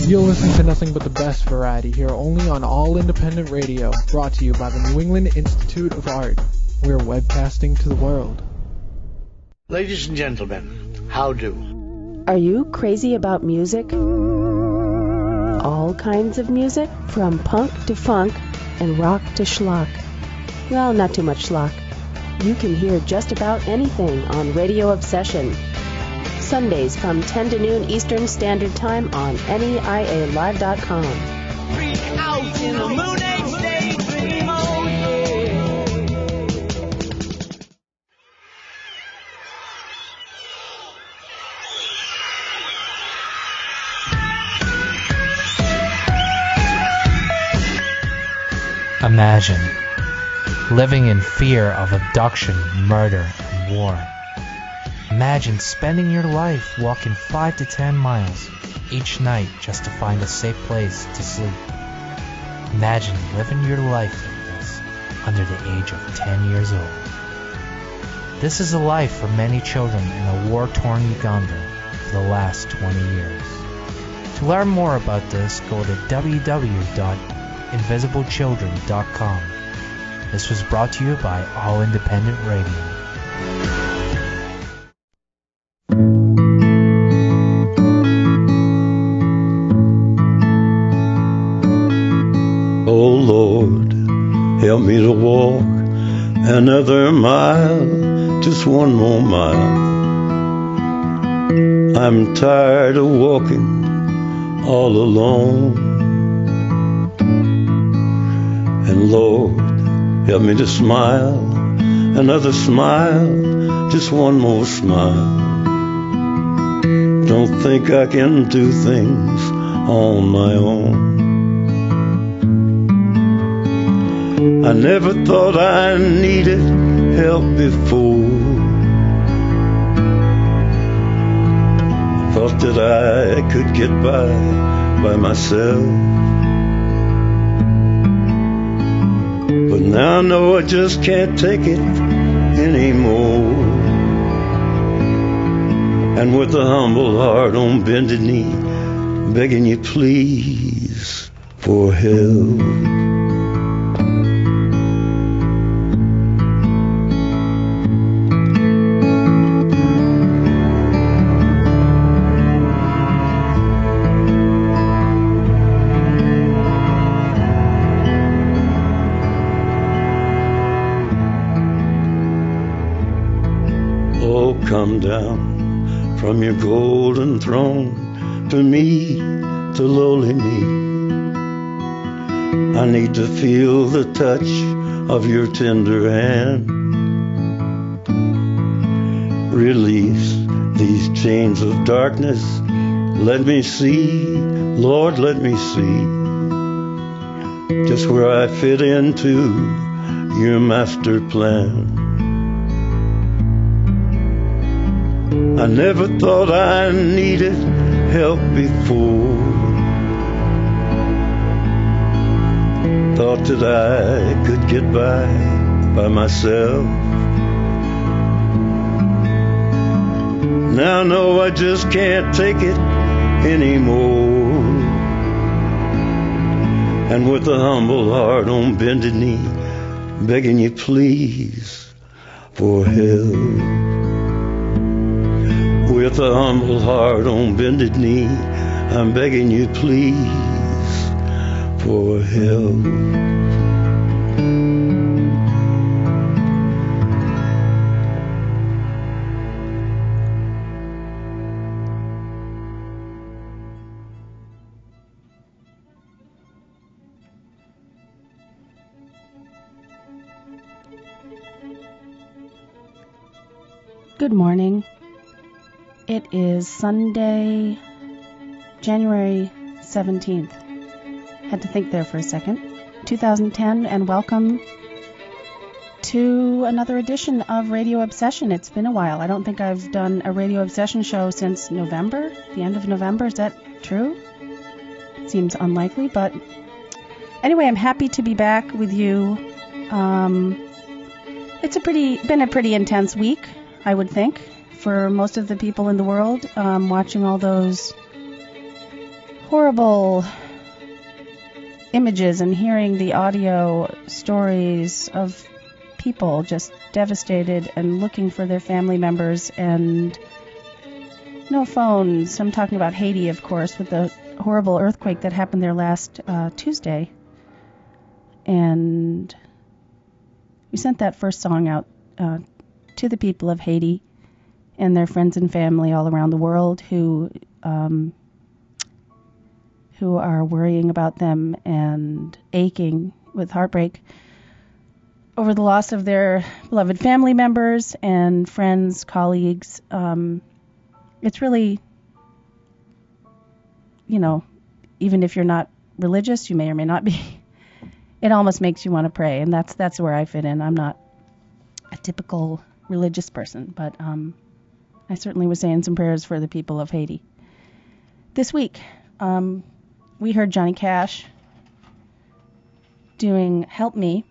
You'll listen to nothing but the best variety here only on All Independent Radio, brought to you by the New England Institute of Art. We're webcasting to the world. Ladies and gentlemen, how do? Are you crazy about music? All kinds of music, from punk to funk and rock to schlock. Well, not too much schlock. You can hear just about anything on Radio Obsession. Sundays from 10 to noon Eastern Standard Time on NEIALive.com. Freak out in the moon age daydream, oh yeah. Imagine living in fear of abduction, murder, and war. Imagine spending your life walking 5 to 10 miles each night just to find a safe place to sleep. Imagine living your life like this under the age of 10 years old. This is a life for many children in a war-torn Uganda for the last 20 years. To learn more about this, go to www.invisiblechildren.com. This was brought to you by All Independent Radio. Oh Lord, help me to walk another mile, just one more mile. I'm tired of walking all alone. And Lord, help me to smile, another smile, just one more smile. Don't think I can do things on my own. I never thought I needed help before. Thought that I could get by myself. But now I know I just can't take it anymore. And with a humble heart on bended knee, begging you please for help. Come down from your golden throne to me, to lowly me. I need to feel the touch of your tender hand. Release these chains of darkness. Let me see, Lord, let me see just where I fit into your master plan. I never thought I needed help before. Thought that I could get by myself. Now I know I just can't take it anymore. And with a humble heart on bended knee, begging you please for help. With a humble heart on bended knee, I'm begging you please for help. Good morning. It is Sunday, January 17th. Had to think there for a second. 2010, and welcome to another edition of Radio Obsession. It's been a while. I don't think I've done a Radio Obsession show since November, the end of November. Is that true? Seems unlikely, but anyway, I'm happy to be back with you. It's been a pretty intense week, I would think, for most of the people in the world, watching all those horrible images and hearing the audio stories of people just devastated and looking for their family members and no phones. I'm talking about Haiti, of course, with the horrible earthquake that happened there last Tuesday. And we sent that first song out to the people of Haiti and their friends and family all around the world who are worrying about them and aching with heartbreak over the loss of their beloved family members and friends, colleagues. It's really, even if you're not religious, you may or may not be, it almost makes you want to pray, and that's where I fit in. I'm not a typical religious person, but I certainly was saying some prayers for the people of Haiti. This week, we heard Johnny Cash doing Help Me,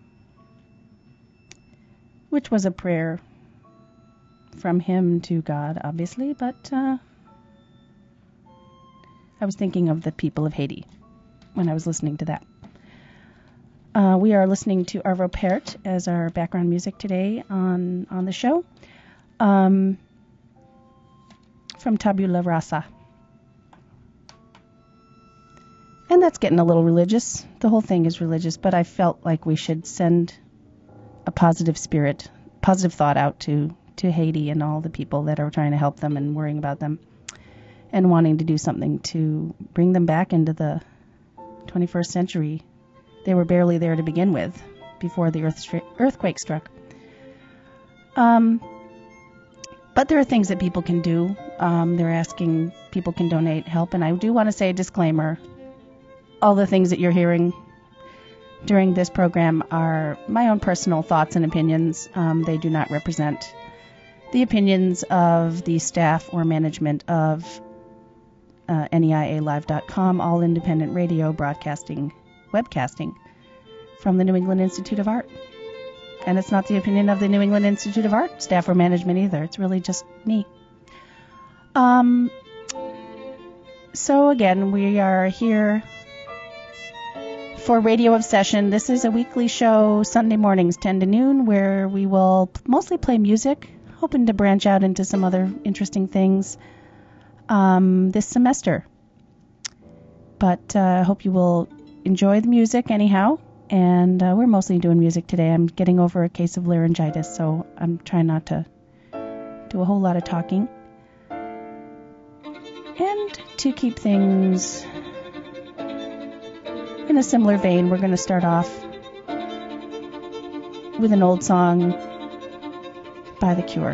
which was a prayer from him to God, obviously, but I was thinking of the people of Haiti when I was listening to that. We are listening to Arvo Pärt as our background music today on the show, from Tabula Rasa. And that's getting a little religious. The whole thing is religious, but I felt like we should send a positive thought out to Haiti and all the people that are trying to help them and worrying about them and wanting to do something to bring them back into the 21st century. They were barely there to begin with before the earthquake struck. But there are things that people can do. They're asking people can donate help. And I do want to say a disclaimer. All the things that you're hearing during this program are my own personal thoughts and opinions. They do not represent the opinions of the staff or management of NEIAlive.com, all independent radio broadcasting, webcasting from the New England Institute of Art. And it's not the opinion of the New England Institute of Art staff or management either. It's really just me. So again, we are here for Radio Obsession. This is a weekly show, Sunday mornings, 10 to noon, where we will mostly play music, hoping to branch out into some other interesting things this semester. But I hope you will enjoy the music anyhow. And we're mostly doing music today. I'm getting over a case of laryngitis, so I'm trying not to do a whole lot of talking. And to keep things in a similar vein, we're going to start off with an old song by The Cure.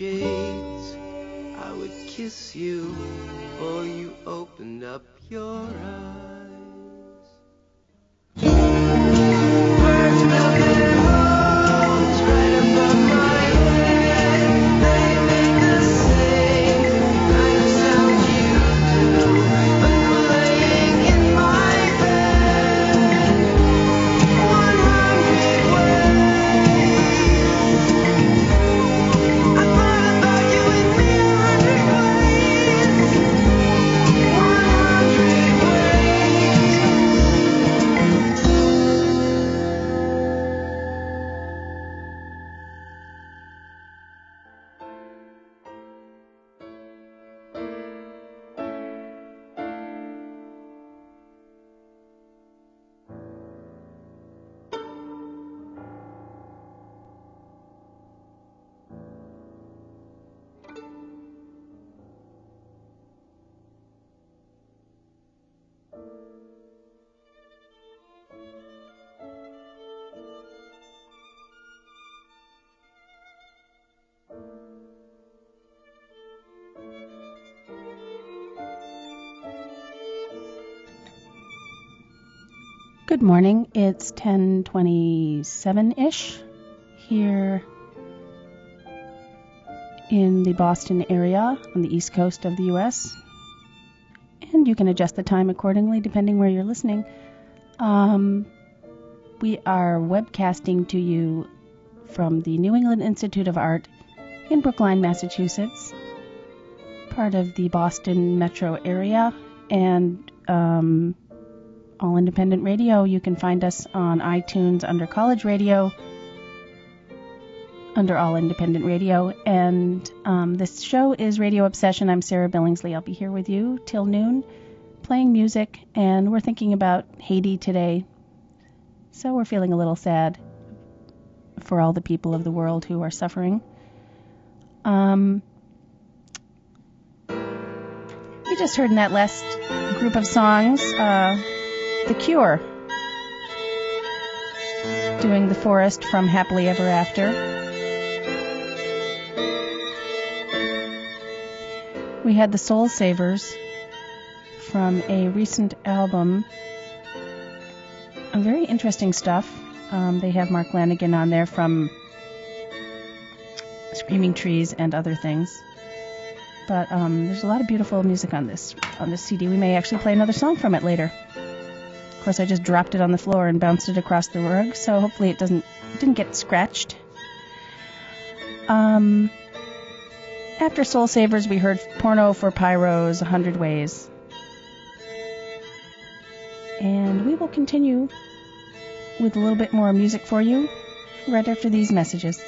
shades, I would kiss you before you opened up your eyes. Birds build their homes right above my head. They make the same kind of sound you do, but playing in my bed 100 ways. I thought about you with me 100 ways. 100 Good morning. It's 10:27-ish here in the Boston area on the east coast of the U.S. And you can adjust the time accordingly depending where you're listening. We are webcasting to you from the New England Institute of Art in Brookline, Massachusetts, part of the Boston metro area, and All Independent Radio. You can find us on iTunes under College Radio, under All Independent Radio. And this show is Radio Obsession. I'm Sarah Billingsley. I'll be here with you till noon, playing music. And we're thinking about Haiti today. So we're feeling a little sad for all the people of the world who are suffering. You just heard in that last group of songs, The Cure, doing The Forest from Happily Ever After. We had the Soul Savers from a recent album. Very interesting stuff. They have Mark Lanigan on there from Screaming Trees and other things. But there's a lot of beautiful music on this CD. We may actually play another song from it later. Of course, I just dropped it on the floor and bounced it across the rug, so hopefully it didn't get scratched. After Soul Savers, we heard Porno for Pyros, 100 Ways. And we will continue with a little bit more music for you right after these messages.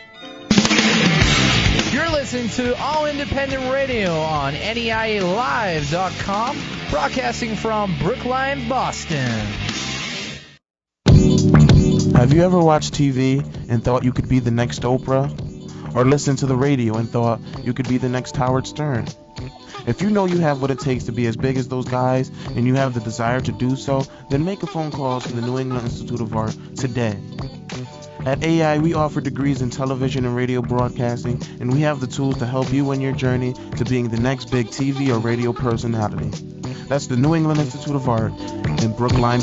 You're listening to All Independent Radio on NEIALive.com, broadcasting from Brookline, Boston. Have you ever watched TV and thought you could be the next Oprah? Or listened to the radio and thought you could be the next Howard Stern? If you know you have what it takes to be as big as those guys and you have the desire to do so, then make a phone call to the New England Institute of Art today. At AI, we offer degrees in television and radio broadcasting, and we have the tools to help you in your journey to being the next big TV or radio personality. That's the New England Institute of Art in Brookline.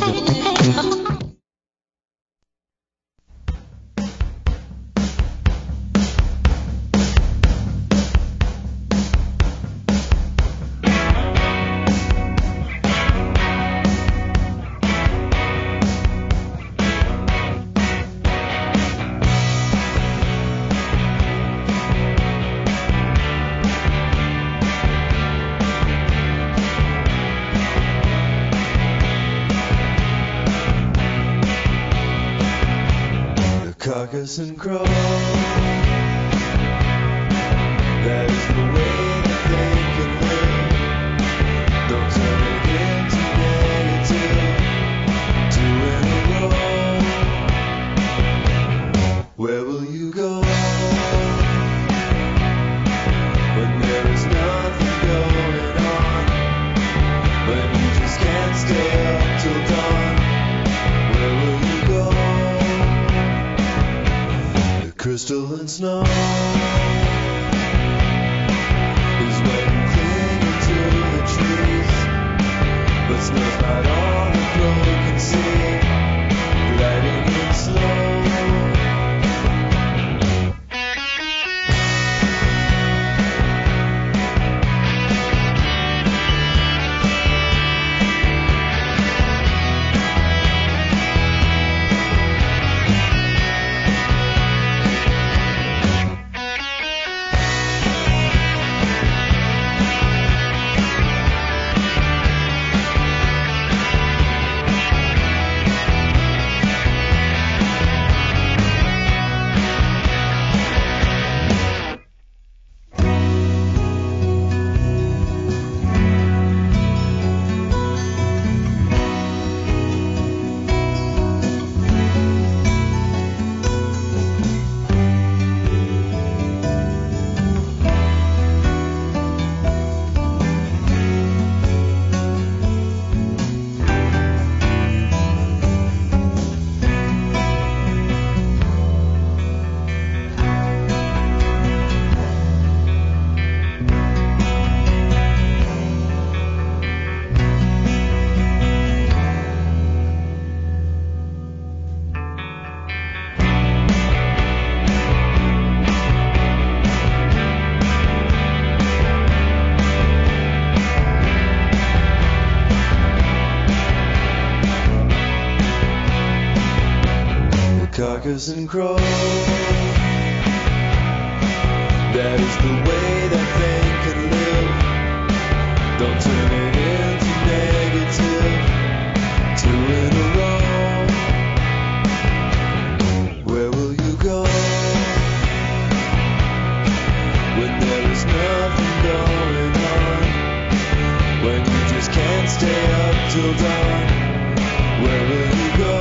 And crow. That is the way that they can live. Don't turn it into negative. 2 in a row. Where will you go when there is nothing going on? When you just can't stay up till dawn? Where will you go? Crystal and snow. carcass and crow. That is the way that they can live. Don't turn it into negative. Two in a row. Where will you go when there is nothing going on? When you just can't stay up till dawn? Where will you go?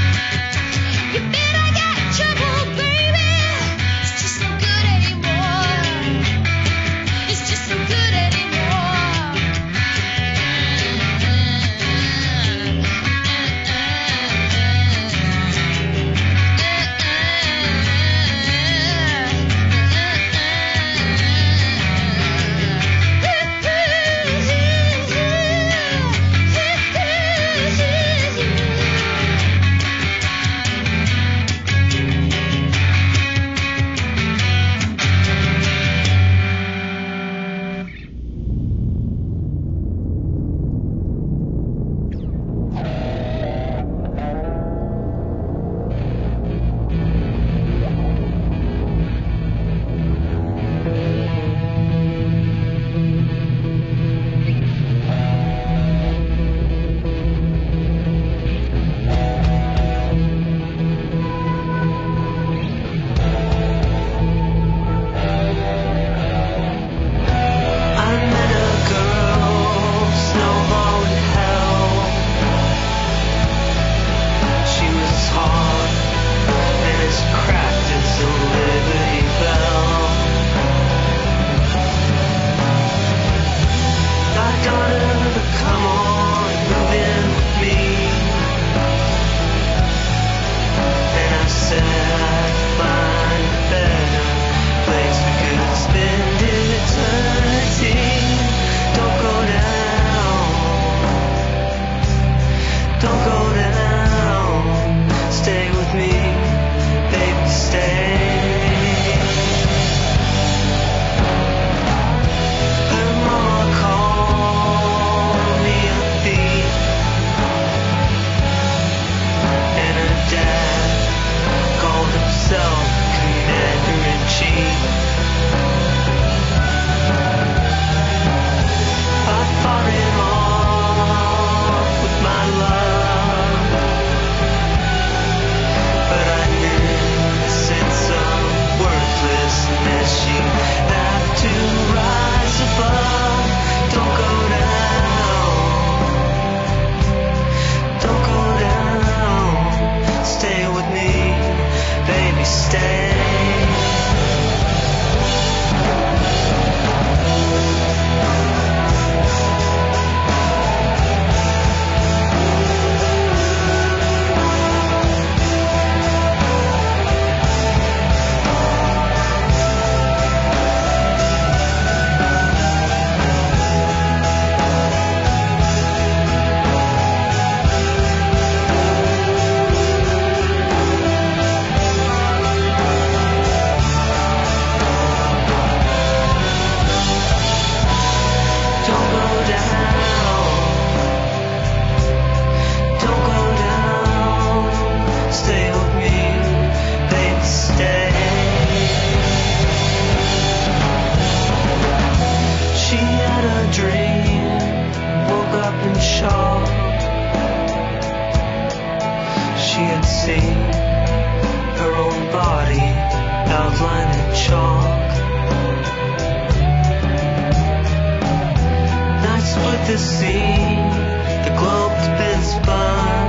You better get trouble, baby. It's just no good anymore. outline the chalk. Nights with the sea, the globe's been spun,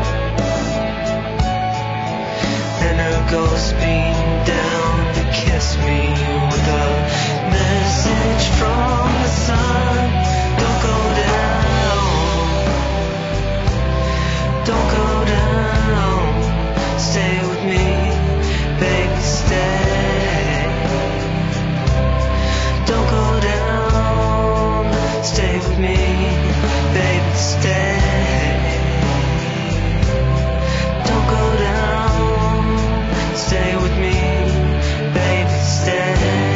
and her ghost beamed down to kiss me with a message from the sun. Don't go down, don't go down, stay with me, baby, stay. Don't go down, stay with me, baby, stay. Don't go down, stay with me, baby, stay.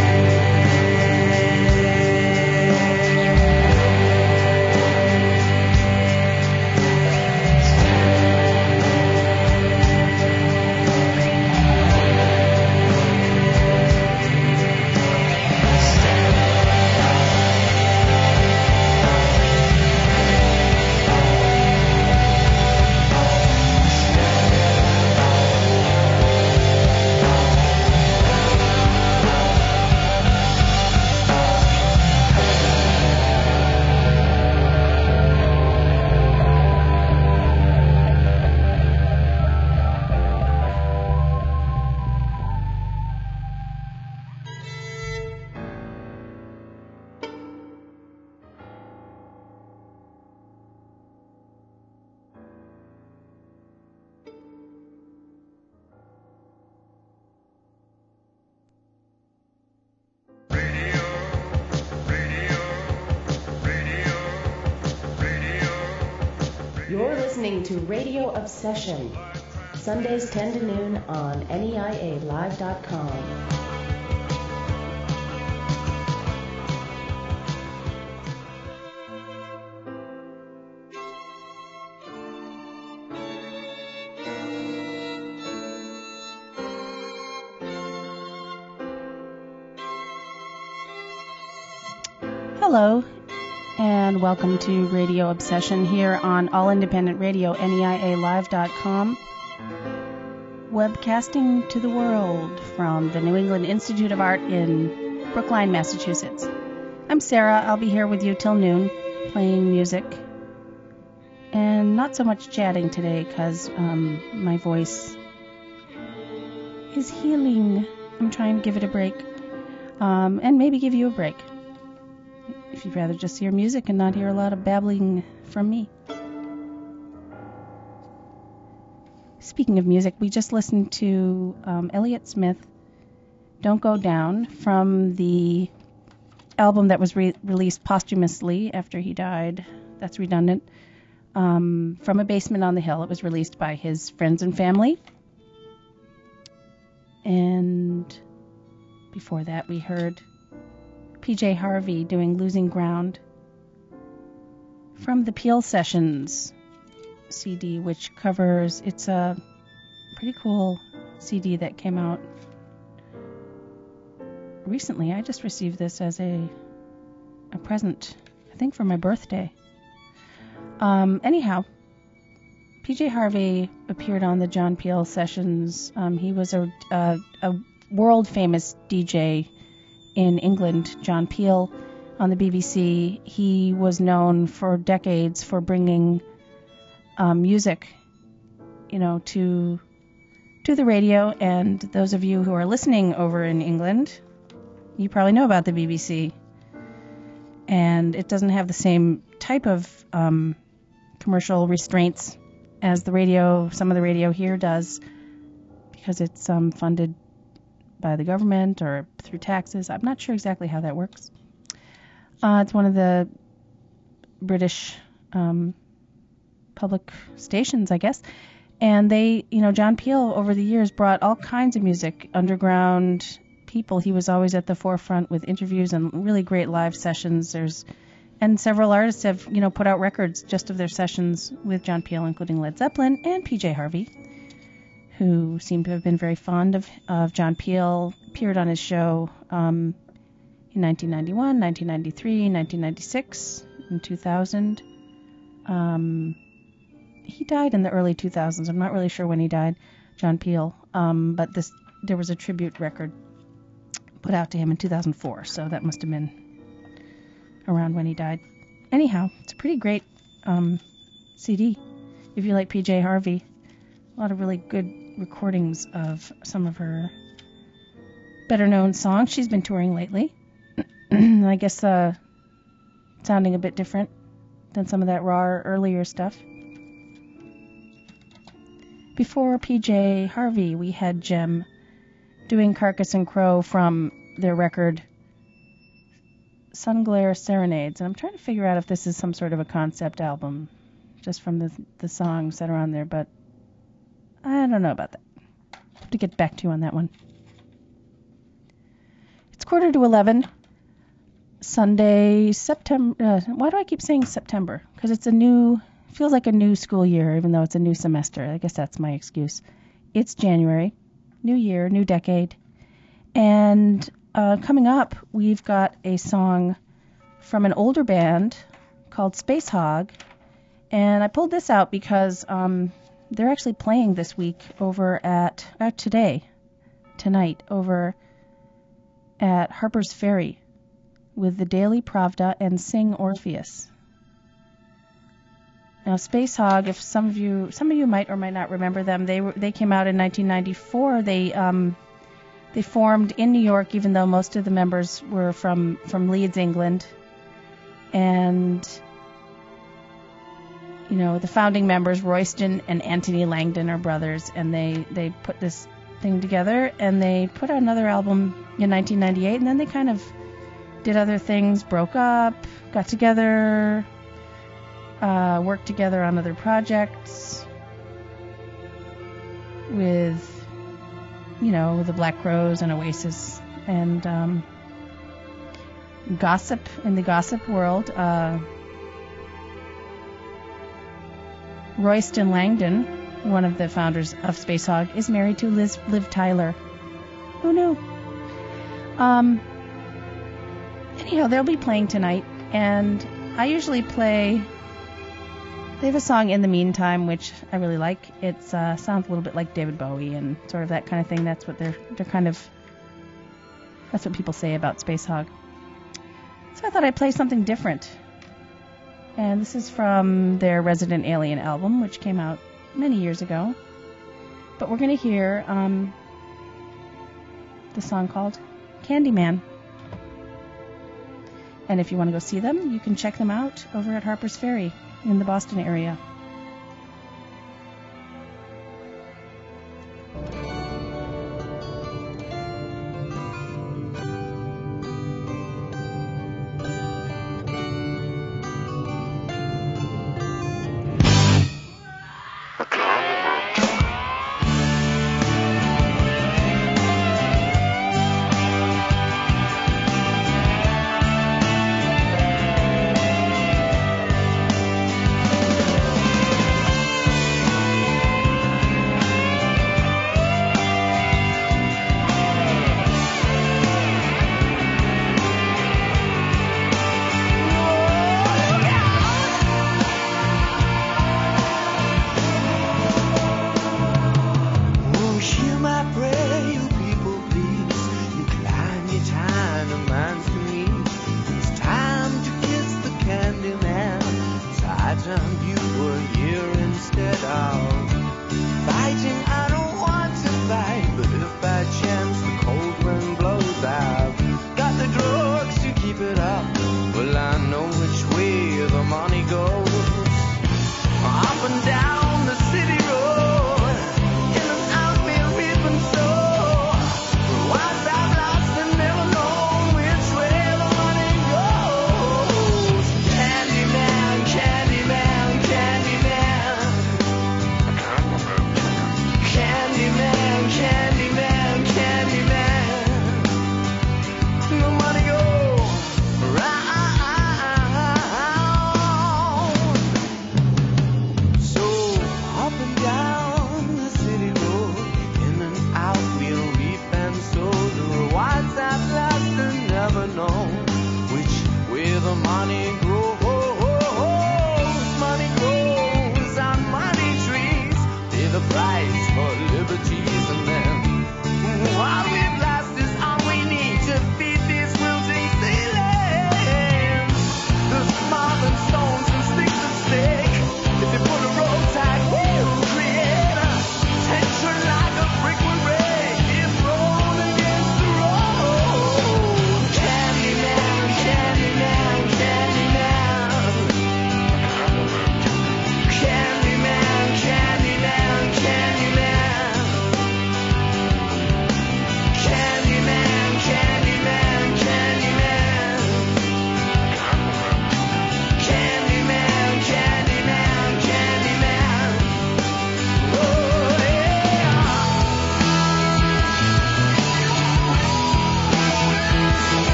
You're listening to Radio Obsession, Sundays 10 to noon on NEIALive.com. Hello, and welcome to Radio Obsession here on All Independent Radio, NEIALive.com, webcasting to the world from the New England Institute of Art in Brookline, Massachusetts. I'm Sarah. I'll be here with you till noon, playing music, and not so much chatting today because my voice is healing. I'm trying to give it a break, and maybe give you a break, if you'd rather just hear music and not hear a lot of babbling from me. Speaking of music, we just listened to Elliott Smith, Don't Go Down, from the album that was released posthumously after he died. That's redundant. From A Basement on the Hill. It was released by his friends and family. And before that, we heard PJ Harvey doing Losing Ground from the Peel Sessions CD, which covers, it's a pretty cool CD that came out recently. I just received this as a present, I think for my birthday. Anyhow, PJ Harvey appeared on the John Peel Sessions. He was a world famous DJ in England, John Peel, on the BBC. He was known for decades for bringing music, to the radio. And those of you who are listening over in England, you probably know about the BBC. And it doesn't have the same type of commercial restraints as the radio, some of the radio here does, because it's funded by the government or through taxes. I'm not sure exactly how that works. It's one of the British public stations, I guess. And they, John Peel over the years brought all kinds of music, underground people. He was always at the forefront with interviews and really great live sessions. And several artists have, put out records just of their sessions with John Peel, including Led Zeppelin and PJ Harvey, who seemed to have been very fond of John Peel, appeared on his show in 1991, 1993, 1996, and 2000. He died in the early 2000s. I'm not really sure when he died, John Peel, but there was a tribute record put out to him in 2004, so that must have been around when he died. Anyhow, it's a pretty great CD if you like PJ Harvey. A lot of really good recordings of some of her better known songs. She's been touring lately. I guess sounding a bit different than some of that raw earlier stuff. Before PJ Harvey, we had Jem doing Carcass and Crow from their record Sunglare Serenades. And I'm trying to figure out if this is some sort of a concept album, just from the songs that are on there, but I don't know about that. I have to get back to you on that one. It's 10:45, Sunday, September. Why do I keep saying September? Because it feels like a new school year, even though it's a new semester. I guess that's my excuse. It's January, new year, new decade. And coming up, we've got a song from an older band called Space Hog. And I pulled this out because they're actually playing this week over at, tonight, over at Harper's Ferry with the Daily Pravda and Sing Orpheus. Now, Space Hog, if some of you might or might not remember them, they came out in 1994. They formed in New York, even though most of the members were from Leeds, England. And, you know, the founding members, Royston and Anthony Langdon, are brothers, and they put this thing together, and they put out another album in 1998, and then they kind of did other things, broke up, got together, worked together on other projects with, you know, the Black Crowes and Oasis, and gossip in the gossip world. Royston Langdon, one of the founders of Space Hog, is married to Liv Tyler. Who knew? Anyhow, they'll be playing tonight, and I usually play. They have a song In the Meantime, which I really like. It sounds a little bit like David Bowie and sort of that kind of thing. That's what they're kind of. That's what people say about Space Hog. So I thought I'd play something different. And this is from their Resident Alien album, which came out many years ago. But we're going to hear the song called Candyman. And if you want to go see them, you can check them out over at Harper's Ferry in the Boston area.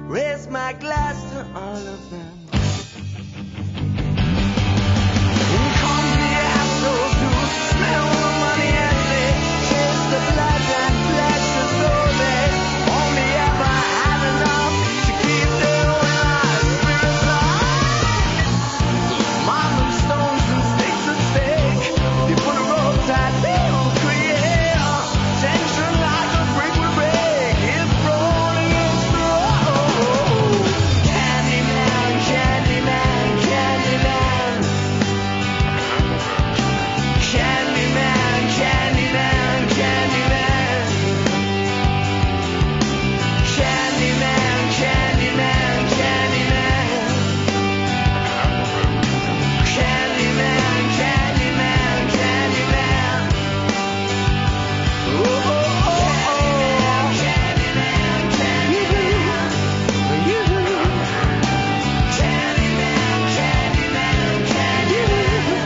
Raise my glass to all of them. In company assholes who smell the money as they chase the blood and flesh as though they only ever had enough to keep their own lives spirits alive. Mom and stones and stakes at stake. They put a rope tight, they will create a tension like a brick would break. It's rolling against the road. Candyman, Candyman, Candyman. Candyman, Candyman, Candyman. Candyman, Candyman, Candyman. Candyman, Candyman, Candyman. Oh, oh, oh, oh. Candyman, Candyman, Candyman. Candyman, Candyman, Candyman.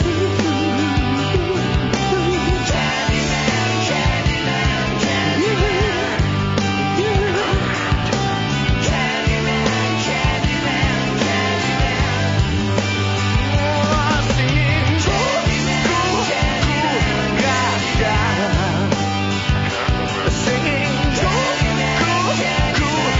Candyman, Candyman, Candyman. Candyman, Candyman, Candyman. Oh, I'm singing cool, gaga. Singing cool, gaga.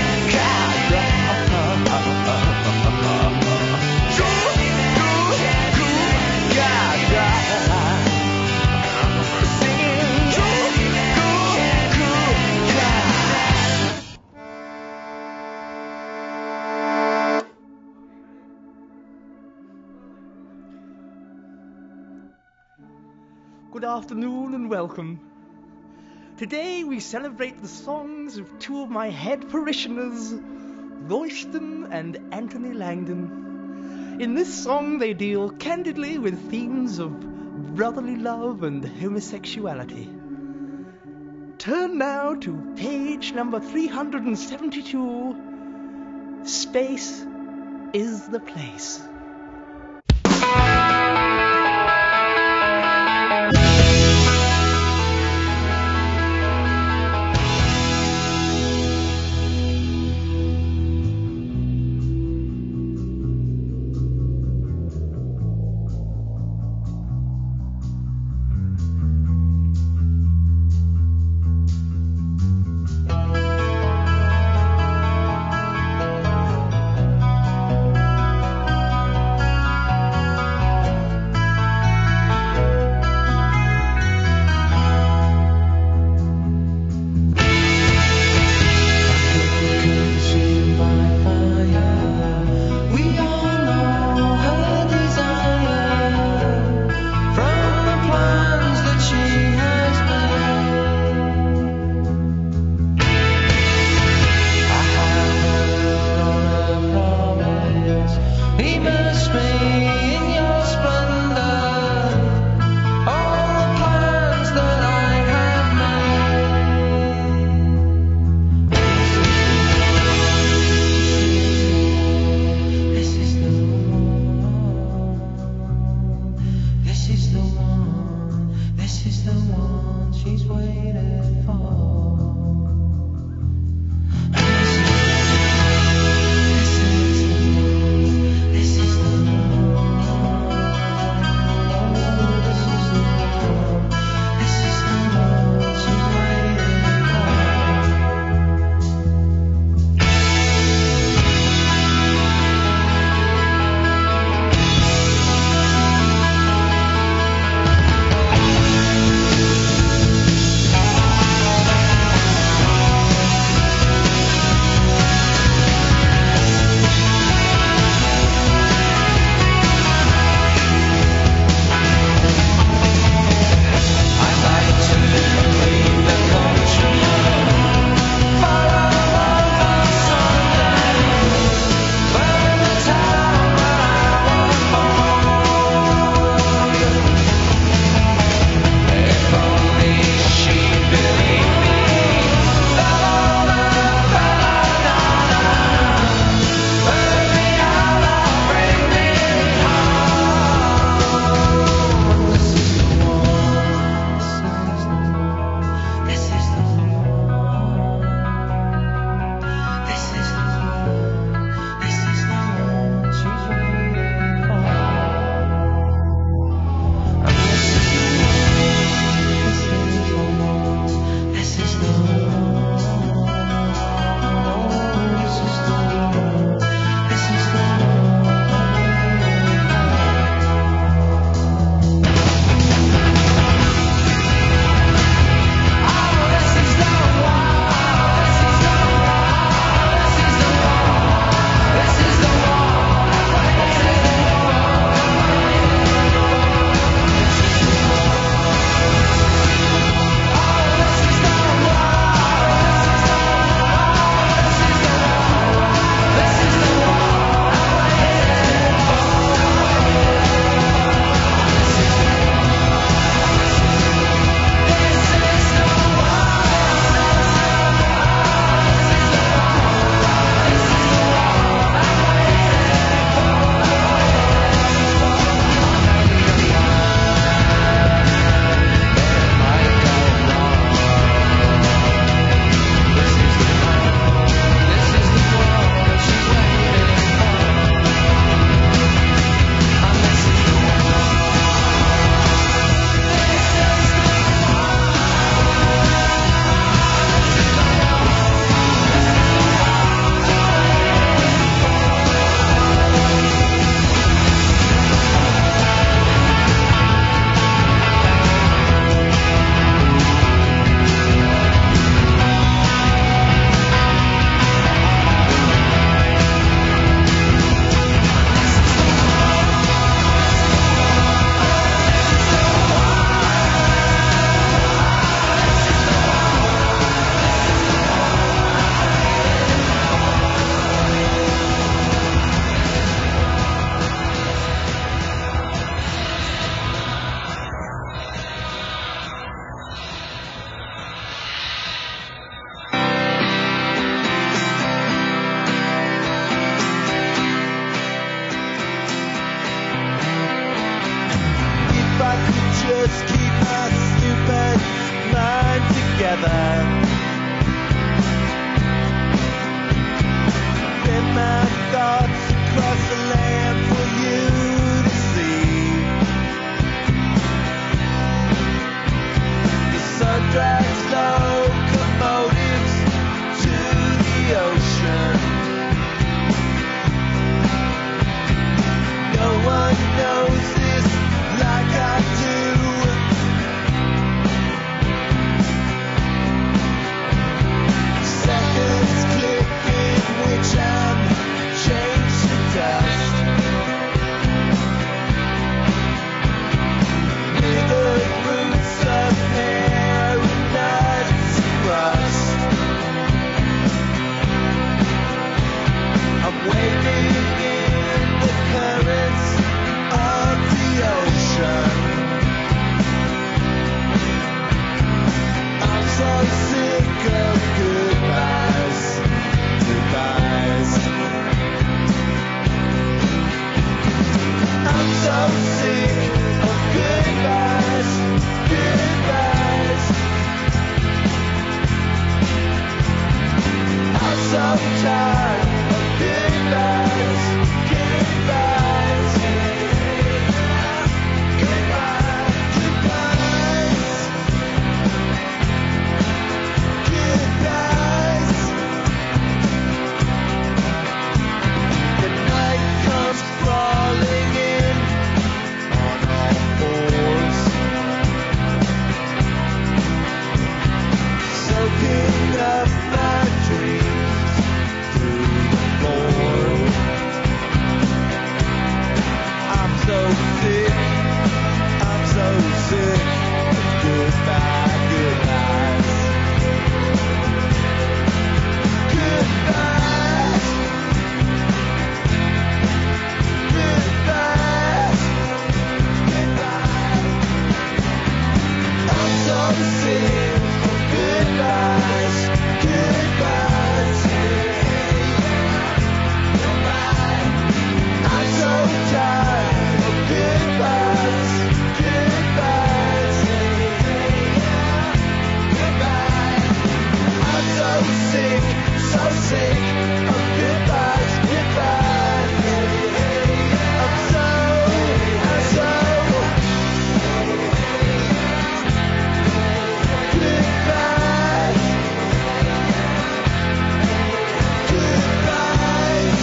Good afternoon and welcome. Today we celebrate the songs of two of my head parishioners, Royston and Anthony Langdon. In this song they deal candidly with themes of brotherly love and homosexuality. Turn now to page number 372. Space is the place. my thoughts across the land for you to see. The sun drags locomotives to the ocean. No one knows this like I do. Seconds click in which I'm changed to dust. Withered roots of hair and nuts and rust. I'm waiting in the currents of the ocean. I'm so sick of goodbyes, goodbyes. I'm so sick of goodbyes, goodbyes. I'm so tired of goodbyes, goodbyes. Goodbye, goodbyes. Goodbyes. The night comes crawling in on all fours, soaking up my dreams through the floor. I'm so sick of goodbye, goodbyes. Goodbyes. Goodbyes. Goodbyes. I'm so sick of goodbyes, goodbyes. Goodbye. I'm so tired of goodbyes, goodbyes. Goodbye. I'm so sick of goodbyes, goodbyes. I'm so goodbyes, goodbyes,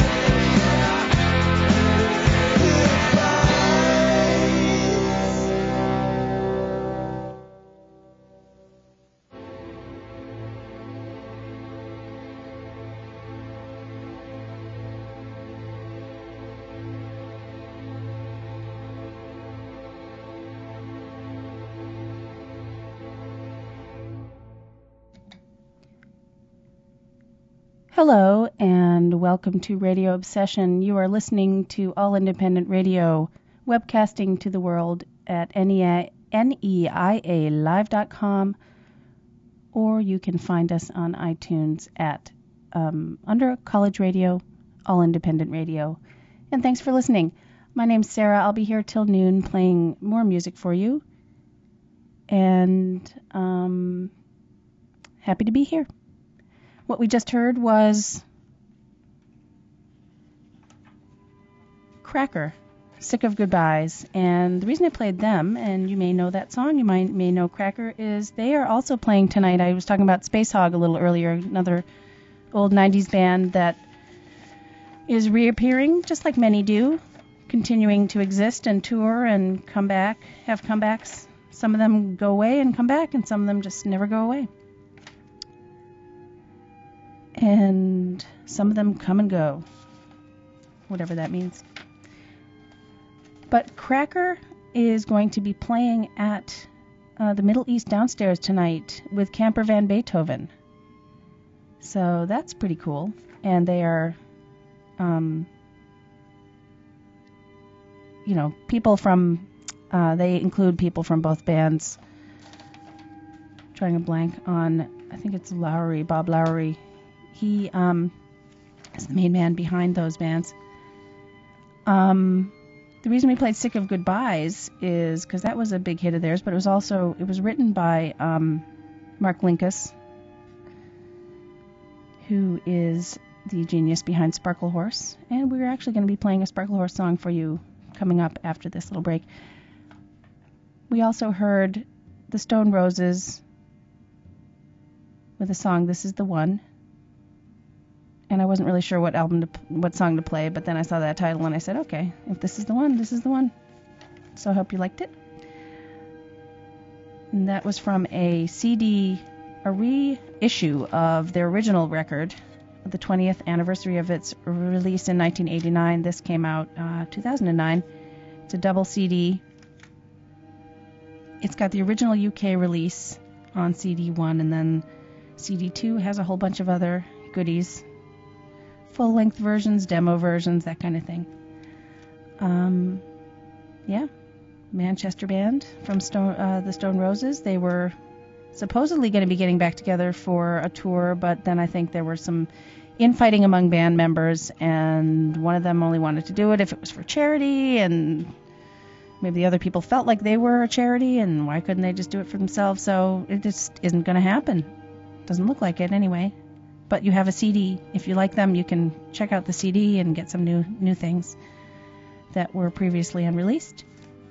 Hello, and welcome to Radio Obsession. You are listening to All Independent Radio, webcasting to the world at NEIAlive.com, or you can find us on iTunes at under College Radio, All Independent Radio. And thanks for listening. My name's Sarah. I'll be here till noon playing more music for you. And happy to be here. What we just heard was Cracker, Sick of Goodbyes. And the reason I played them, and you may know that song, you may know Cracker, is they are also playing tonight. I was talking about Space Hog a little earlier, another old 90s band that is reappearing, just like many do, continuing to exist and tour and come back, have comebacks. Some of them go away and come back, and some of them just never go away. And some of them come and go, whatever that means. But Cracker is going to be playing at the Middle East Downstairs tonight with Camper Van Beethoven. So that's pretty cool. And they are, people from, they include people from both bands. Trying a blank on, I think it's Lowry, Bob Lowry. He is the main man behind those bands. The reason we played Sick of Goodbyes is because that was a big hit of theirs, but it was written by Mark Linkous, who is the genius behind Sparkle Horse, and we're actually going to be playing a Sparkle Horse song for you coming up after this little break. We also heard the Stone Roses with a song, This Is the One. And I wasn't really sure what song to play, but then I saw that title and I said, okay, if this is the one, this is the one. So I hope you liked it. And that was from a CD, a reissue of their original record, the 20th anniversary of its release in 1989. This came out 2009. It's a double CD. It's got the original UK release on CD1, and then CD2 has a whole bunch of other goodies. Full-length versions, demo versions, that kind of thing. Yeah, Manchester band from the Stone Roses. They were supposedly going to be getting back together for a tour, but then I think there were some infighting among band members, and one of them only wanted to do it if it was for charity, and maybe the other people felt like they were a charity, and why couldn't they just do it for themselves? So it just isn't going to happen. Doesn't look like it anyway. But you have a CD. If you like them, you can check out the CD and get some new things that were previously unreleased.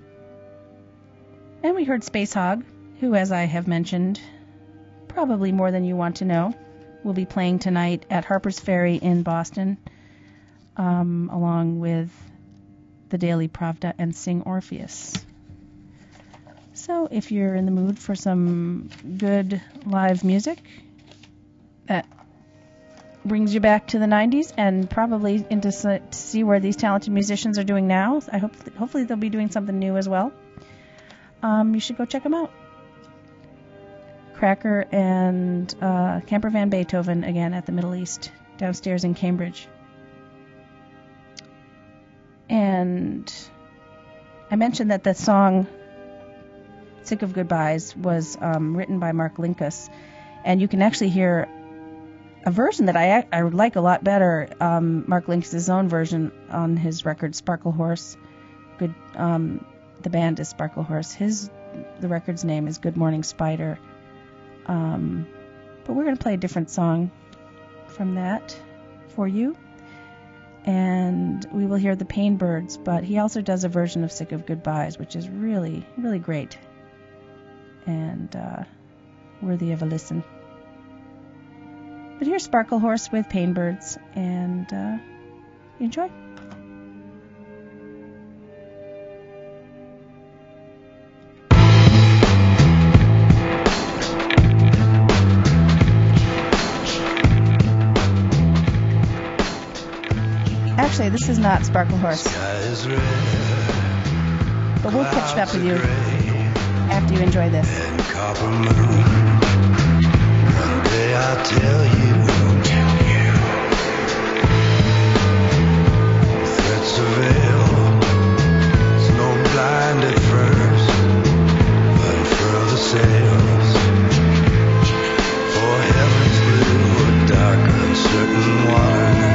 And we heard Space Hog, who, as I have mentioned, probably more than you want to know, will be playing tonight at Harper's Ferry in Boston, along with the Daily Pravda and Sing Orpheus. So if you're in the mood for some good live music that brings you back to the 90s and probably into to see where these talented musicians are doing now, hopefully they'll be doing something new as well. You should go check them out. Cracker and Camper Van Beethoven again at the Middle East, downstairs in Cambridge. And I mentioned that the song Sick of Goodbyes was written by Mark Linkous, and you can actually hear a version that I like a lot better, Mark Linkous' own version on his record Sparkle Horse. The band is Sparkle Horse. The record's name is Good Morning Spider. But we're going to play a different song from that for you. And we will hear the Painbirds, but he also does a version of Sick of Goodbyes, which is really, really great and worthy of a listen. But here's Sparkle Horse with Painbirds, and enjoy. Actually, this is not Sparkle Horse. But we'll catch up with you after you enjoy this. One day I'll tell you, threats of veil, it's no blind at first, but further sails, for heaven's blue, dark, uncertain waters.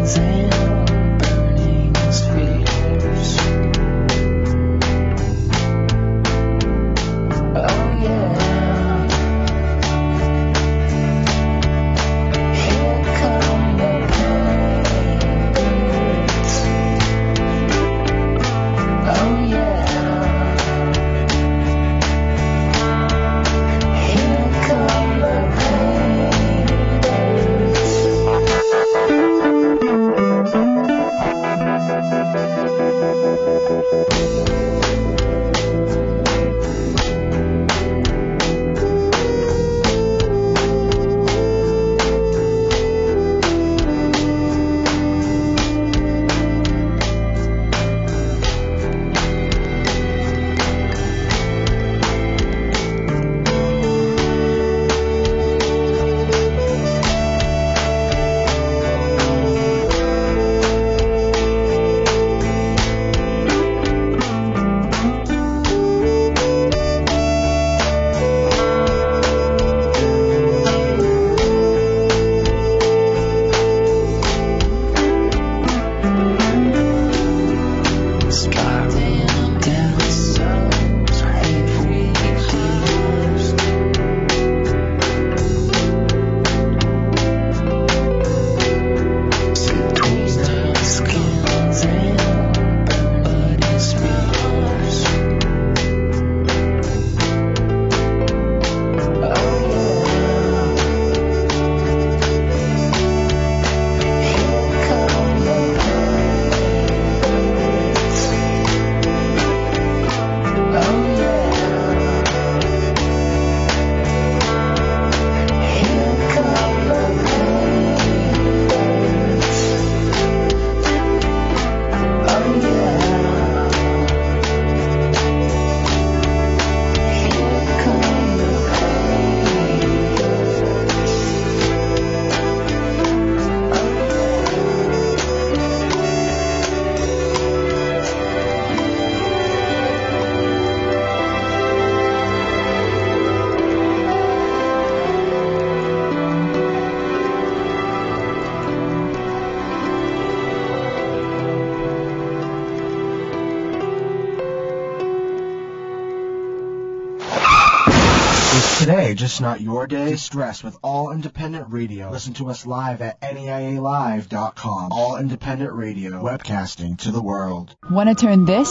Is today just not your day? Distress with All Independent Radio. Listen to us live at NEIAlive.com. All Independent Radio, webcasting to the world. Want to turn this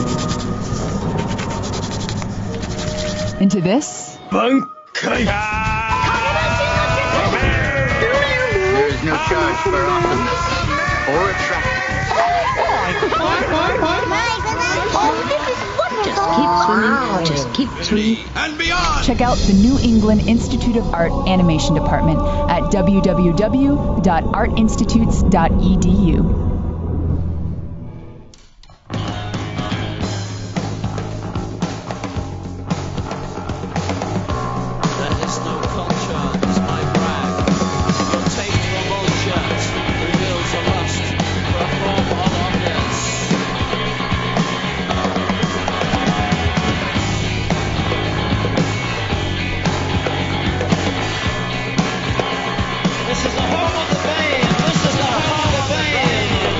into this? Bunkai! There is no charge for awesomeness or attractiveness. Just keep swimming. And beyond. Check out the New England Institute of Art Animation Department at www.artinstitutes.edu. This is the home of the band.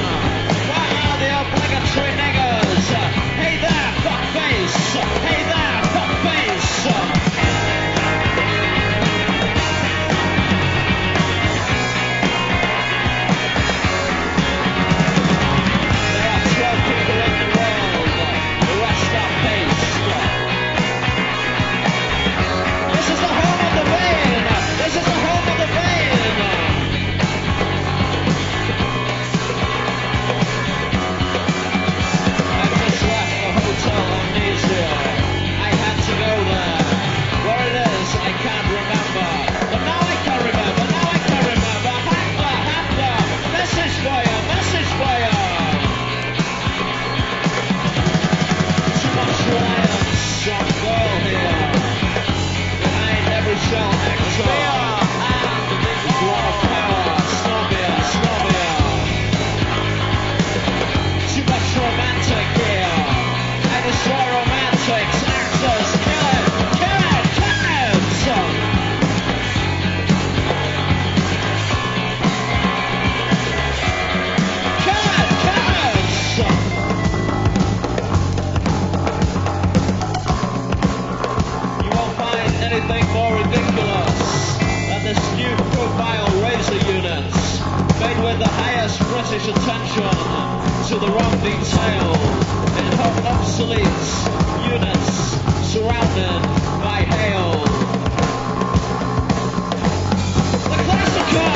the highest British attention to the wrong detail in her obsolete units surrounded by hail. The classical!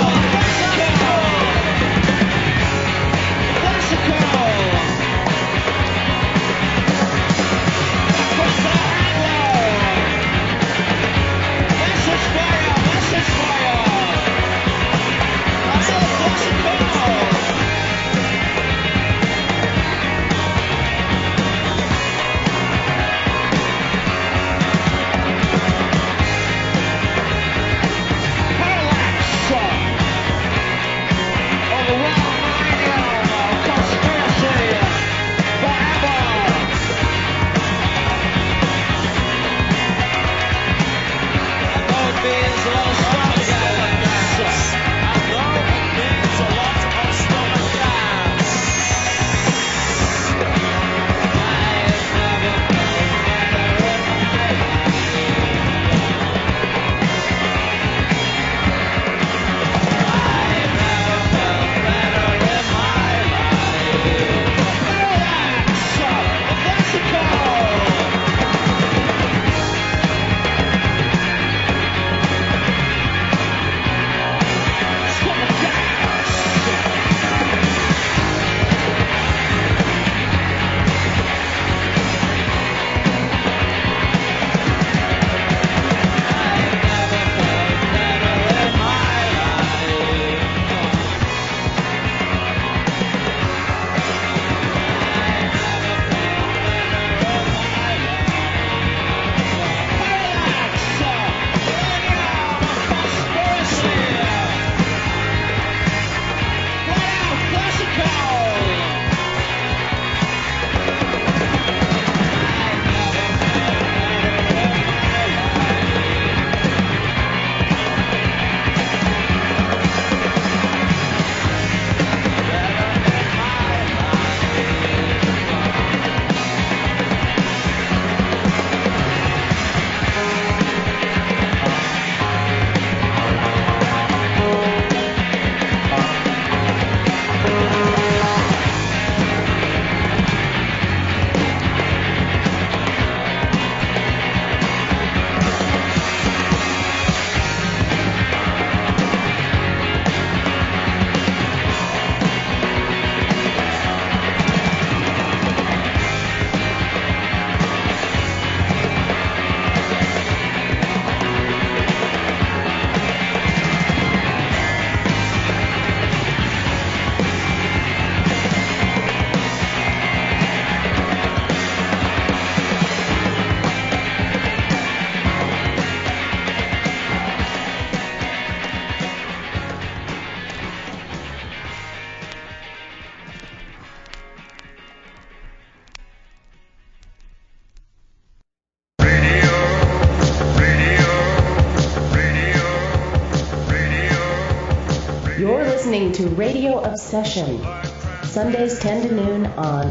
Listening to Radio Obsession, Sundays 10 to noon on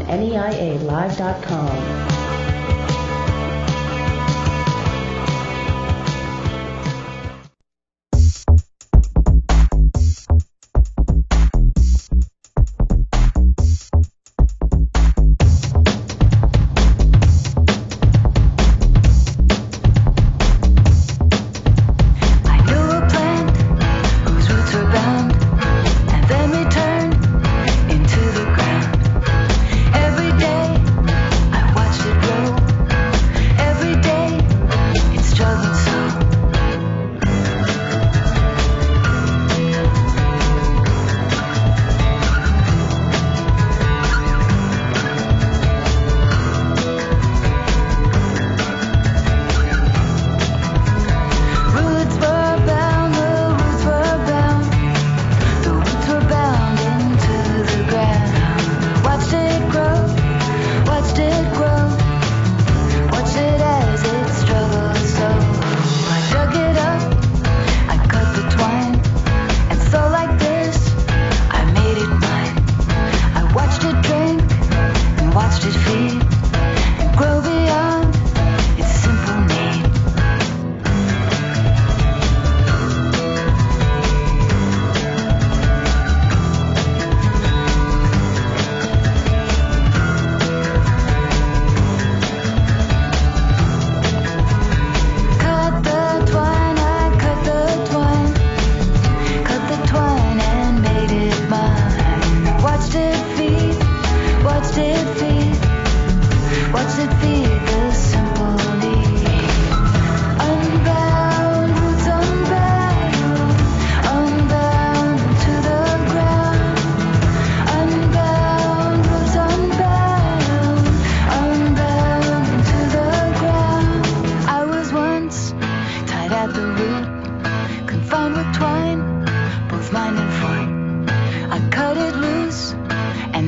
NEIALive.com. Every day I watched it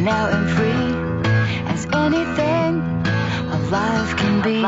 now and free as anything alive can be.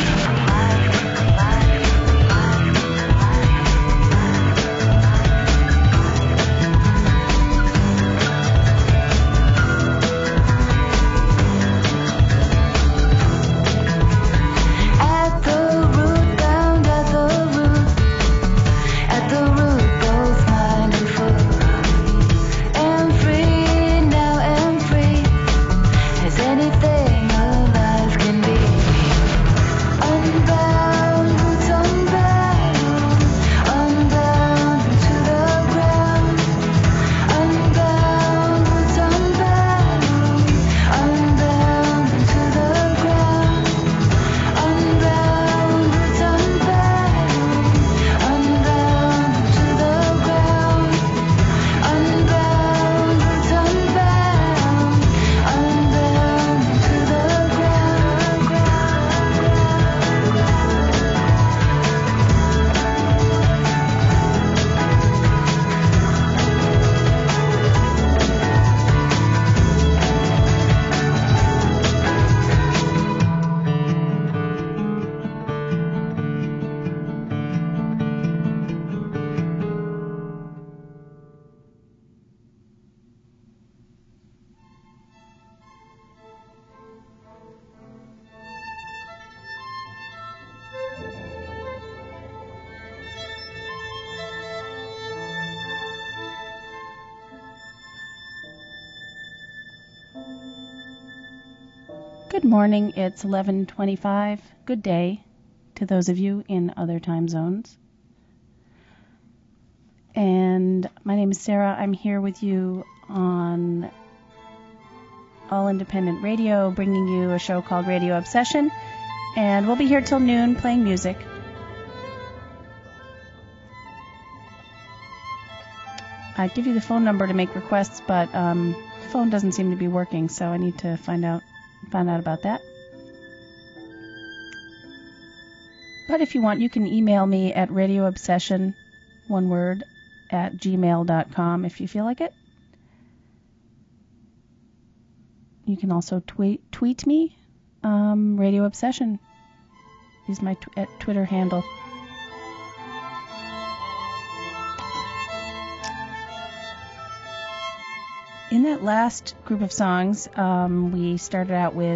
Good morning, it's 11:25. Good day to those of you in other time zones. And my name is Sarah. I'm here with you on All Independent Radio, bringing you a show called Radio Obsession. And we'll be here till noon playing music. I'd give you the phone number to make requests, but the phone doesn't seem to be working, so I need to find out about that. But if you want, you can email me at radioobsession, one word, at gmail.com if you feel like it. You can also tweet me. Radio Obsession is my Twitter handle. In that last group of songs, we were trying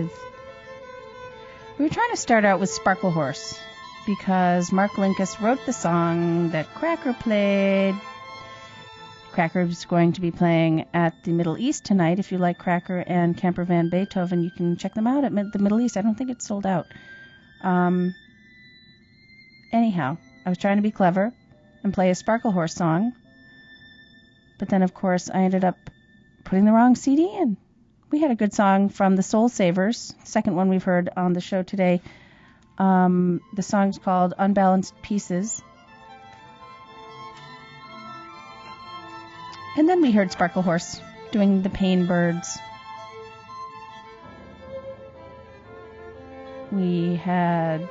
to start out with Sparkle Horse, because Mark Linkous wrote the song that Cracker played. Cracker's going to be playing at the Middle East tonight. If you like Cracker and Camper Van Beethoven, you can check them out at the Middle East. I don't think it's sold out. Anyhow, I was trying to be clever and play a Sparkle Horse song, but then, of course, I ended up putting the wrong CD in. We had a good song from the Soul Savers, second one we've heard on the show today. The song's called Unbalanced Pieces. And then we heard Sparkle Horse doing the Pain Birds. We had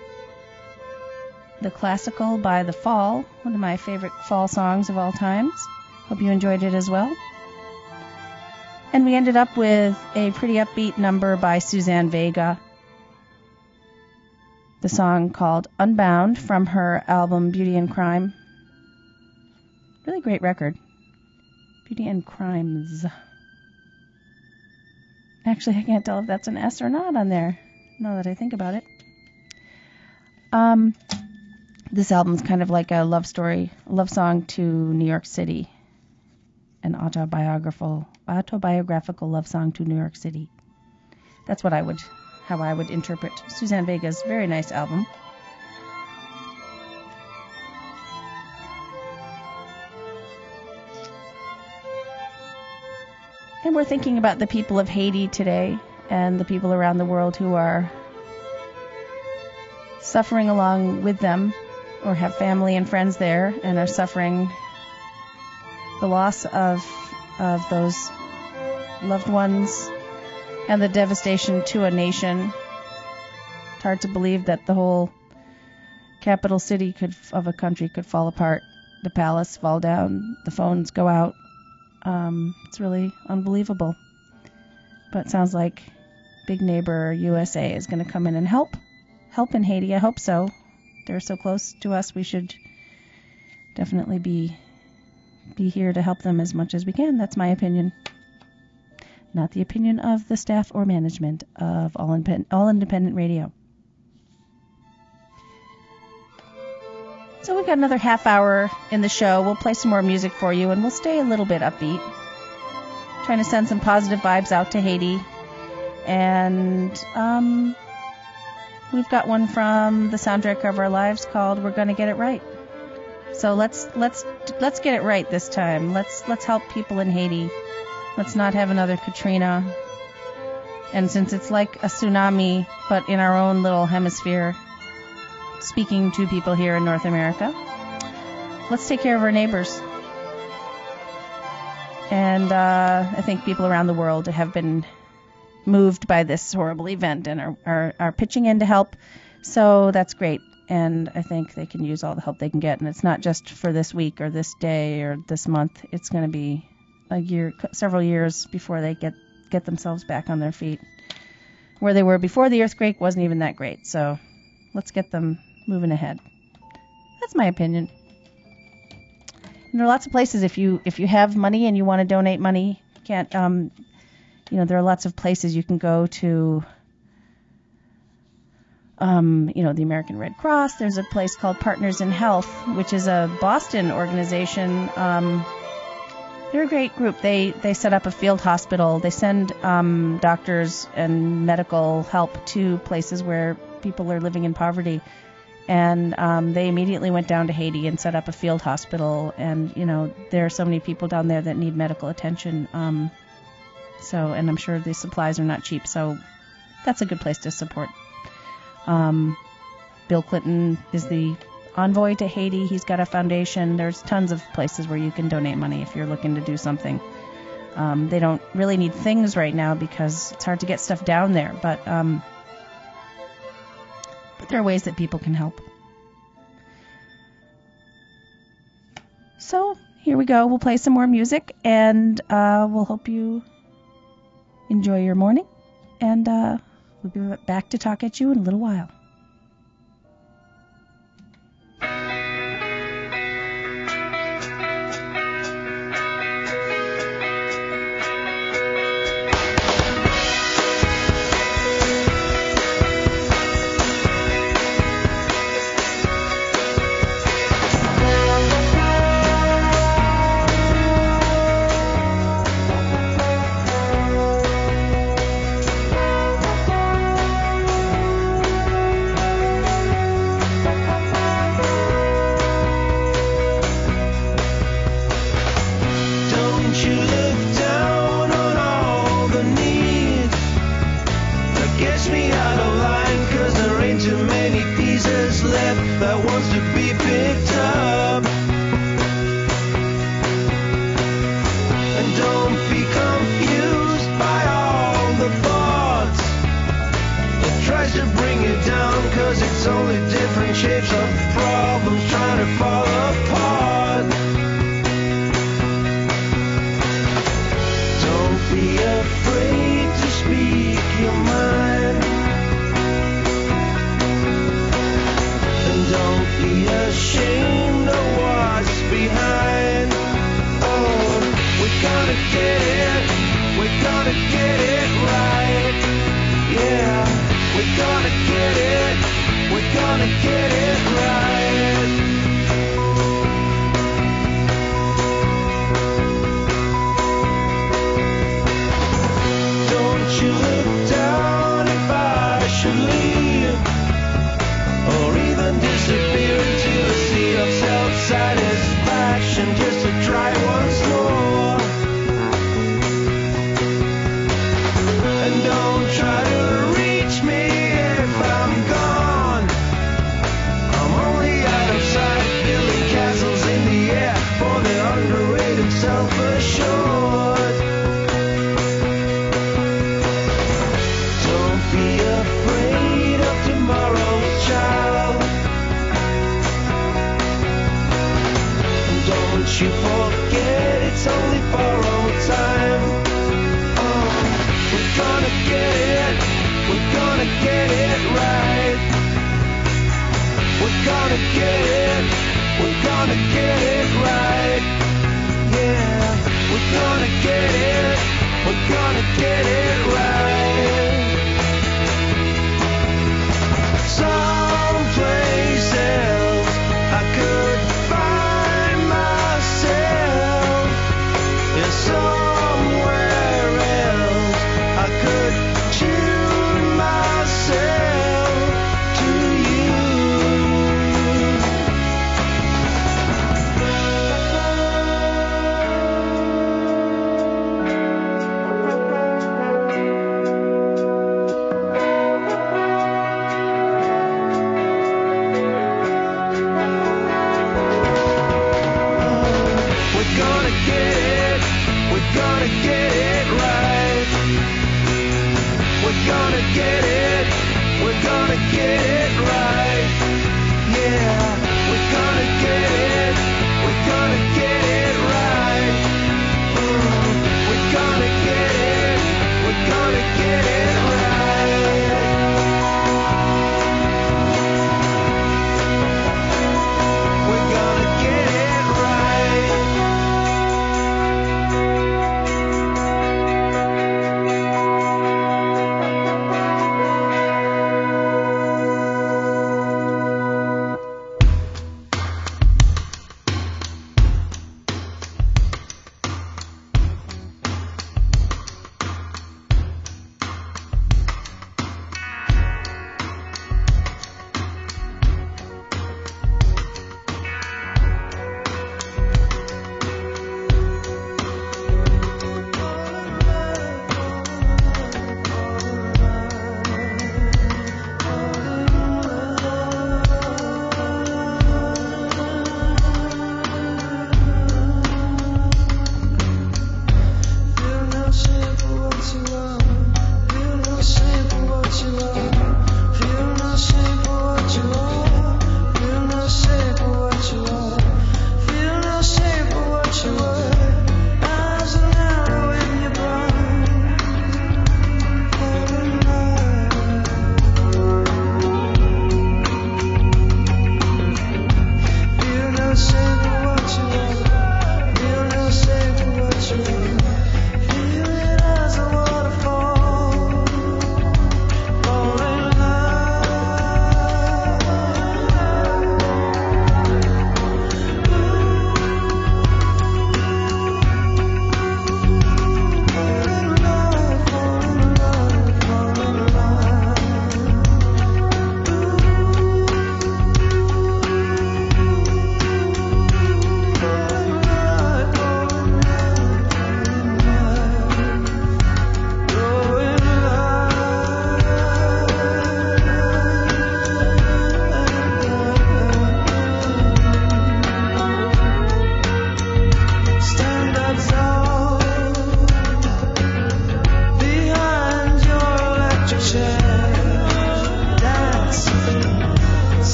The Classical by The Fall, one of my favorite fall songs of all times. Hope you enjoyed it as well. And we ended up with a pretty upbeat number by Suzanne Vega. The song called Unbound from her album Beauty and Crime. Really great record. Beauty and Crimes. Actually, I can't tell if that's an S or not on there, now that I think about it. This album's kind of like a love story, a love song to New York City. An autobiographical love song to New York City. That's how I would interpret Suzanne Vega's very nice album. And we're thinking about the people of Haiti today and the people around the world who are suffering along with them or have family and friends there and are suffering the loss of those loved ones and the devastation to a nation. It's hard to believe that the whole capital city of a country could fall apart, the palace fall down, the phones go out. It's really unbelievable. But it sounds like big neighbor USA is going to come in and help in Haiti. I hope so. They're so close to us. We should definitely be here to help them as much as we can. That's my opinion. Not the opinion of the staff or management of All Independent Radio. So we've got another half hour in the show. We'll play some more music for you, and we'll stay a little bit upbeat. Trying to send some positive vibes out to Haiti. And we've got one from the soundtrack of our lives called "We're Gonna Get It Right." So let's get it right this time. Let's help people in Haiti. Let's not have another Katrina. And since it's like a tsunami, but in our own little hemisphere, speaking to people here in North America, let's take care of our neighbors. And I think people around the world have been moved by this horrible event and are pitching in to help. So that's great. And I think they can use all the help they can get. And it's not just for this week or this day or this month. It's going to be a year, several years before they get themselves back on their feet. Where they were before the earthquake wasn't even that great. So let's get them moving ahead. That's my opinion. And there are lots of places if you have money and you want to donate money, you can't. There are lots of places you can go to. The American Red Cross. There's a place called Partners in Health, which is a Boston organization. They're a great group. They set up a field hospital. They send doctors and medical help to places where people are living in poverty. And they immediately went down to Haiti and set up a field hospital. And, there are so many people down there that need medical attention. And I'm sure the supplies are not cheap. So that's a good place to support. Bill Clinton is the envoy to Haiti. He's got a foundation. There's tons of places where you can donate money if you're looking to do something. They don't really need things right now because it's hard to get stuff down there. But there are ways that people can help. So here we go. We'll play some more music, and we'll hope you enjoy your morning. And we'll be back to talk at you in a little while. You forget it's only borrowed time. Oh, we're We're gonna get it right. We're gonna get it. We're gonna get it right. Yeah, we're gonna get it. We're gonna get it right. Someplace else I could find myself. Yeah, somewhere else I could tune myself to you.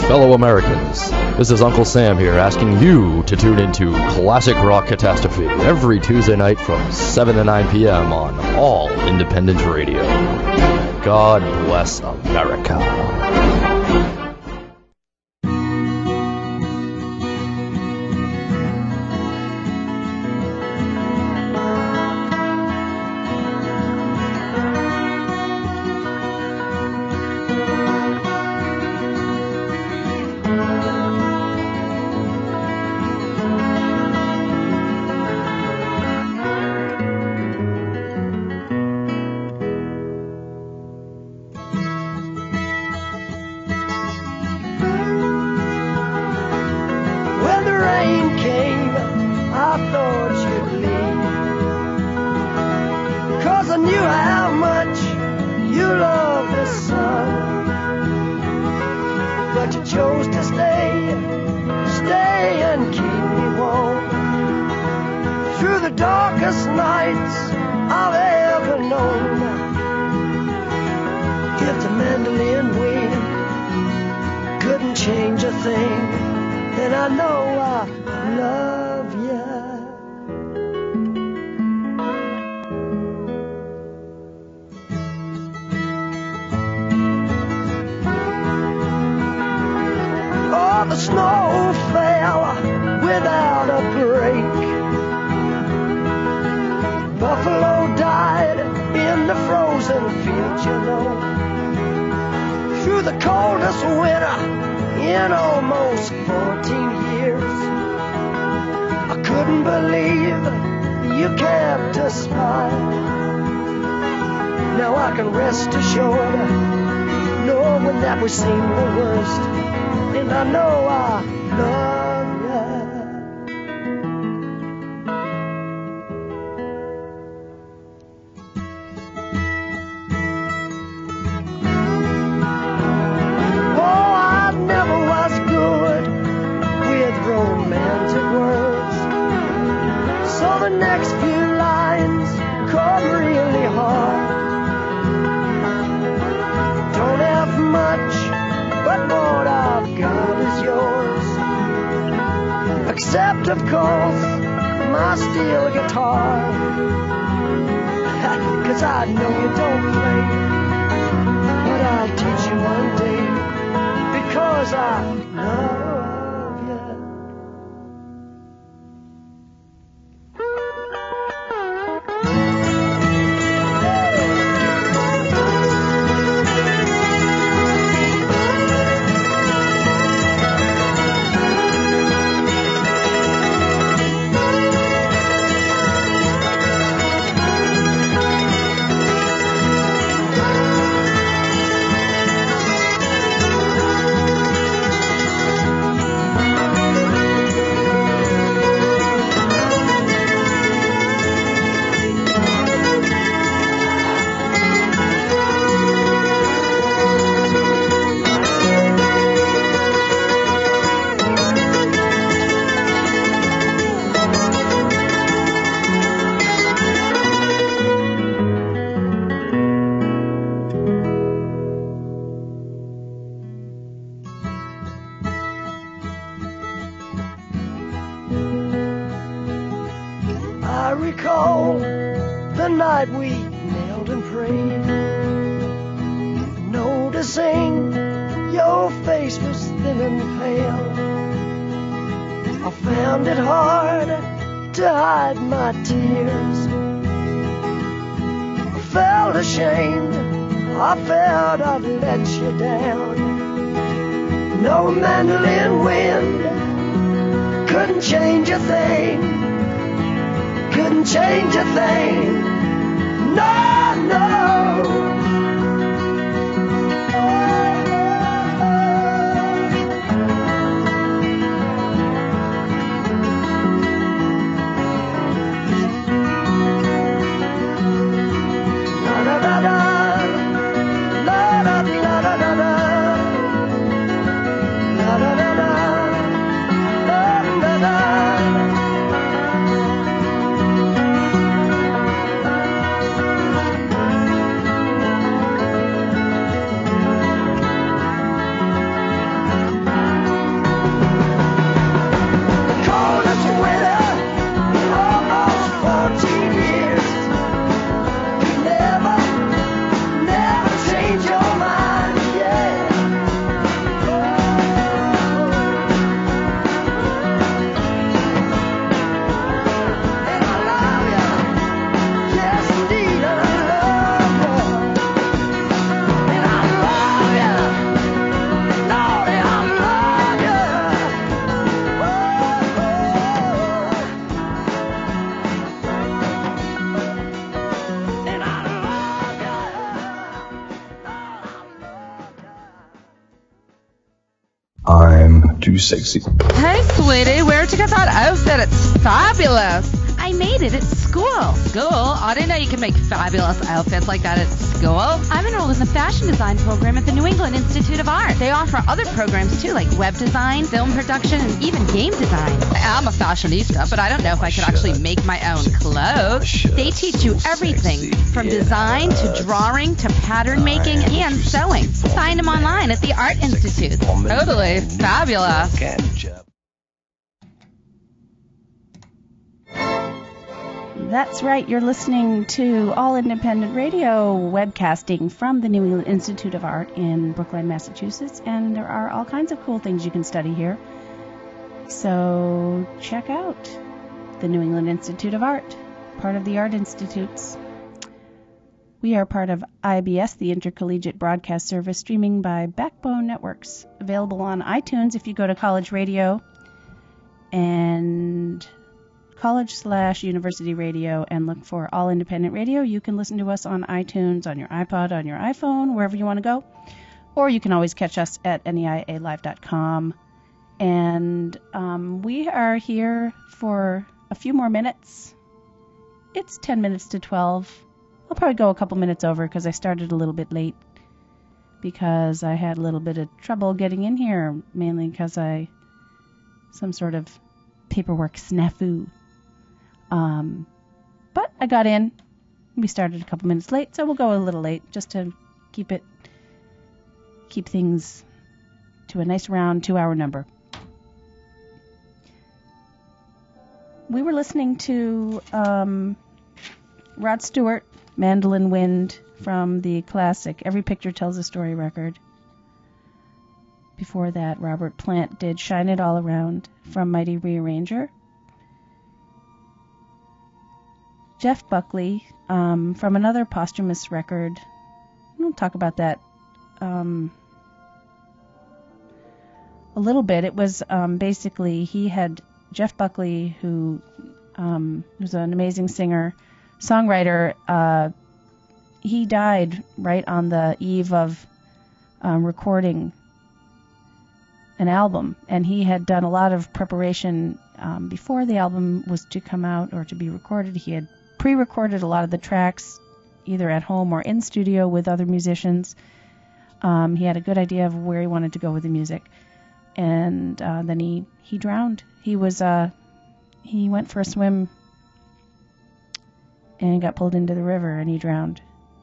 fellow Americans. This is Uncle Sam here asking you to tune into Classic Rock Catastrophe every Tuesday night from 7 to 9 p.m. on All Independent Radio. God bless America. you sexy. Hey, sweetie, where'd you get that outfit? It's fabulous. I made it at school. School? I didn't know you could make fabulous outfits like that at school. I'm enrolled in the fashion design program at the New England Institute of Art. They offer other programs too, like web design, film production, and even game design. I'm a fashionista, but I don't know if I could actually make my own clothes. They teach you everything from design to drawing to pattern making and sewing. Find them online at the Art Institute. Totally fabulous. That's right, you're listening to All Independent Radio, webcasting from the New England Institute of Art in Brookline, Massachusetts, and there are all kinds of cool things you can study here. So check out the New England Institute of Art, part of the Art Institutes. We are part of IBS, the Intercollegiate Broadcast Service, streaming by Backbone Networks, available on iTunes if you go to College Radio and college/university radio and look for All Independent Radio. You can listen to us on iTunes, on your iPod, on your iPhone, wherever you want to go. Or you can always catch us at neialive.com. And we are here for a few more minutes. It's 10 minutes to 12. I'll probably go a couple minutes over because I started a little bit late because I had a little bit of trouble getting in here, mainly because some sort of paperwork snafu. But I got in. We started a couple minutes late, so we'll go a little late just to keep things to a nice round 2-hour number. We were listening to Rod Stewart, Mandolin Wind, from the classic Every Picture Tells a Story record. Before that, Robert Plant did Shine It All Around from Mighty Rearranger. Jeff Buckley, from another posthumous record. We'll talk about that a little bit. It was basically, he had Jeff Buckley, who was an amazing singer, songwriter. He died right on the eve of recording an album, and he had done a lot of preparation before the album was to come out or to be recorded. He had pre-recorded a lot of the tracks either at home or in studio with other musicians. He had a good idea of where he wanted to go with the music, and then he drowned. He went for a swim and got pulled into the river, and he drowned.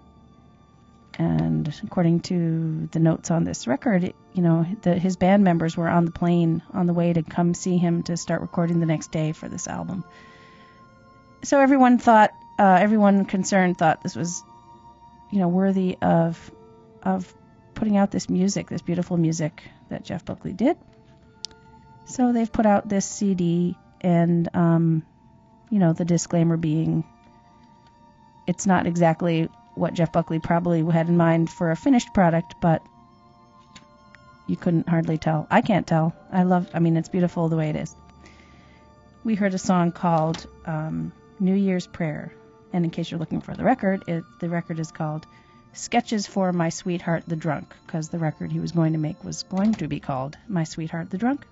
And according to the notes on this record, his band members were on the plane on the way to come see him to start recording the next day for this album. So everyone concerned thought this was, worthy of putting out this music, this beautiful music that Jeff Buckley did. So they've put out this CD, and the disclaimer being, it's not exactly what Jeff Buckley probably had in mind for a finished product, but you couldn't hardly tell. I can't tell. It's beautiful the way it is. We heard a song called New Year's Prayer, and in case you're looking for the record is called Sketches for My Sweetheart the Drunk, because the record he was going to make was going to be called My Sweetheart the Drunk.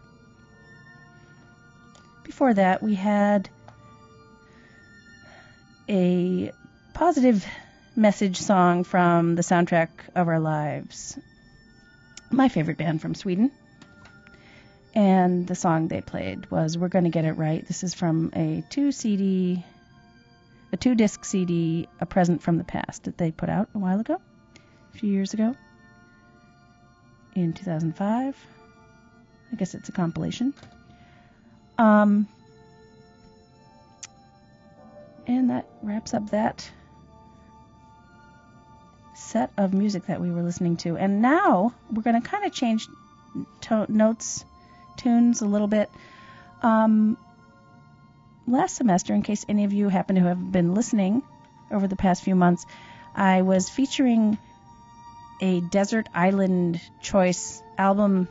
Before that, we had a positive message song from the soundtrack of our lives, my favorite band from Sweden. And the song they played was We're Gonna Get It Right. This is from a 2-disc CD, A Present from the Past, that they put out a while ago, a few years ago, in 2005. I guess it's a compilation. And that wraps up that set of music that we were listening to. And now we're going to kind of change tunes a little bit. Last semester, in case any of you happen to have been listening over the past few months, I was featuring a Desert Island Choice album.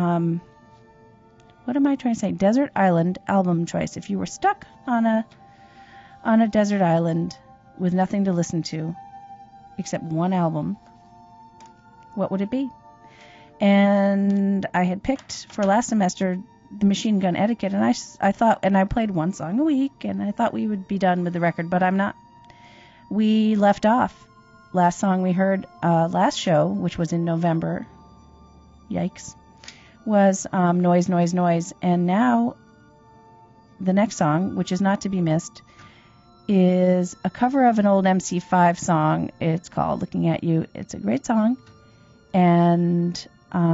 What am I trying to say? Desert Island album choice. If you were stuck on a desert island with nothing to listen to except one album, what would it be? And I had picked for last semester the Machine Gun Etiquette, and I thought, and I played one song a week, and I thought we would be done with the record, but I'm not. We left off. Last song we heard last show, which was in November, yikes, was Noise, Noise, Noise. And now the next song, which is not to be missed, is a cover of an old MC5 song. It's called Looking at You. It's a great song. And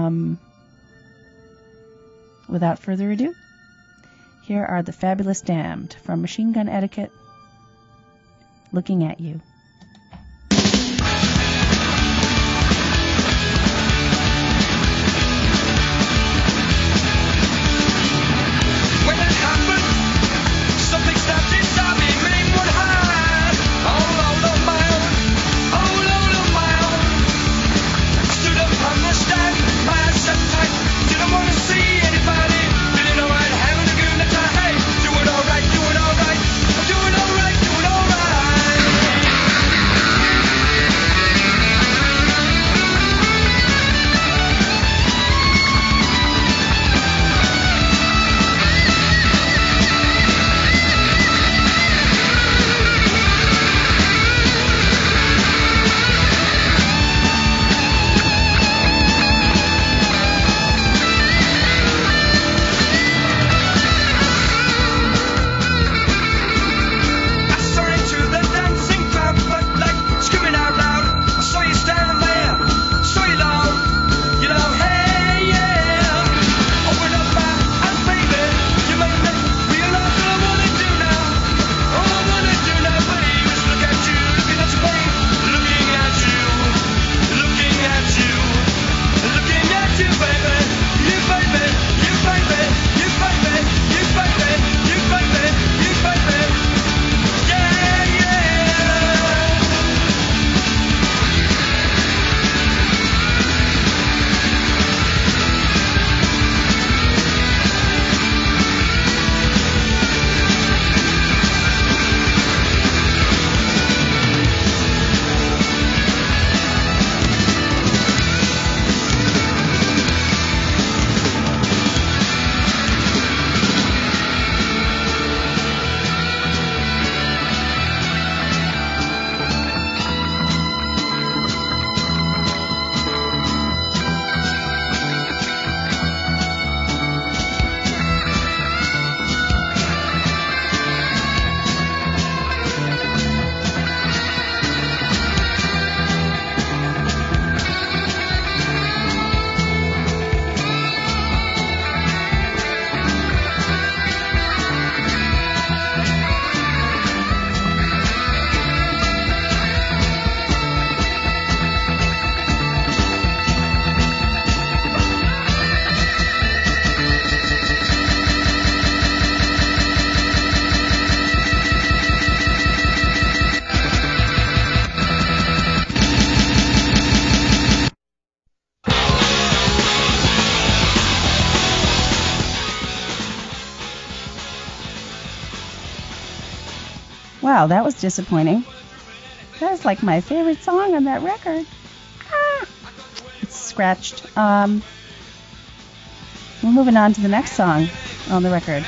without further ado, here are the Fabulous Damned from Machine Gun Etiquette, Looking at You. Wow, that was disappointing. That was like my favorite song on that record. It's scratched. We're moving on to the next song on the record.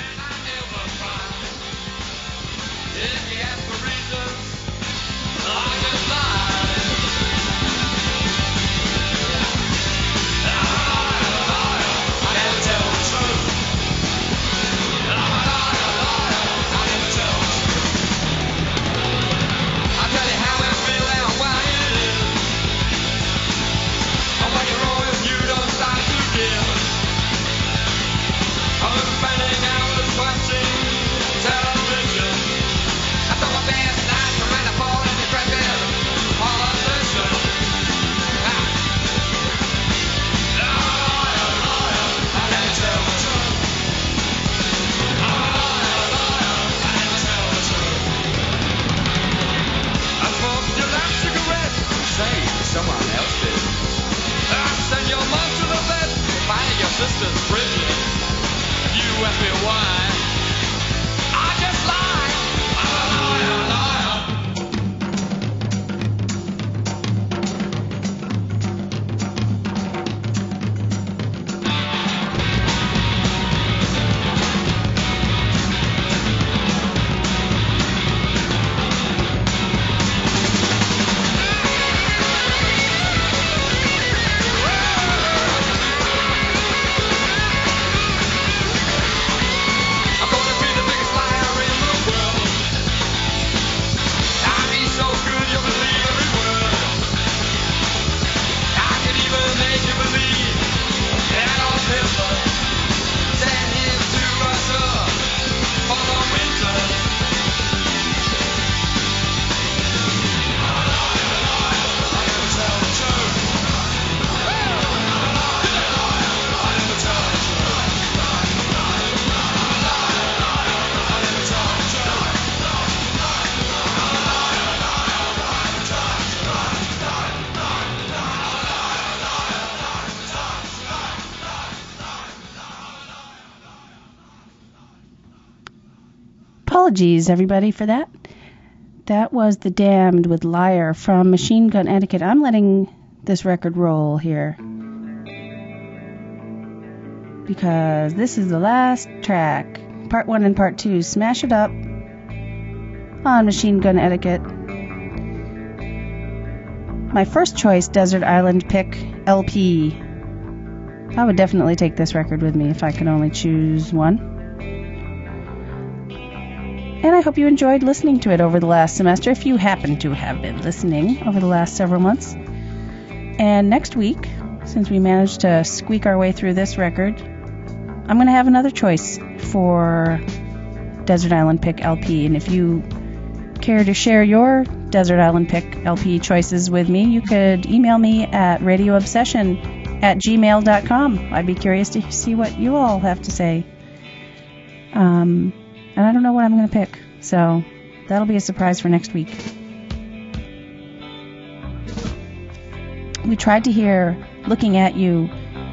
Apologies, everybody, for that. That was The Damned with Liar from Machine Gun Etiquette. I'm letting this record roll here because this is the last track. Part 1 and Part 2. Smash It Up on Machine Gun Etiquette. My first choice, Desert Island Pick LP. I would definitely take this record with me if I could only choose one. And I hope you enjoyed listening to it over the last semester, if you happen to have been listening over the last several months. And next week, since we managed to squeak our way through this record, I'm going to have another choice for Desert Island Pick LP. And if you care to share your Desert Island Pick LP choices with me, you could email me at radioobsession@gmail.com. I'd be curious to see what you all have to say. And I don't know what I'm going to pick, so that'll be a surprise for next week. We tried to hear Looking at You,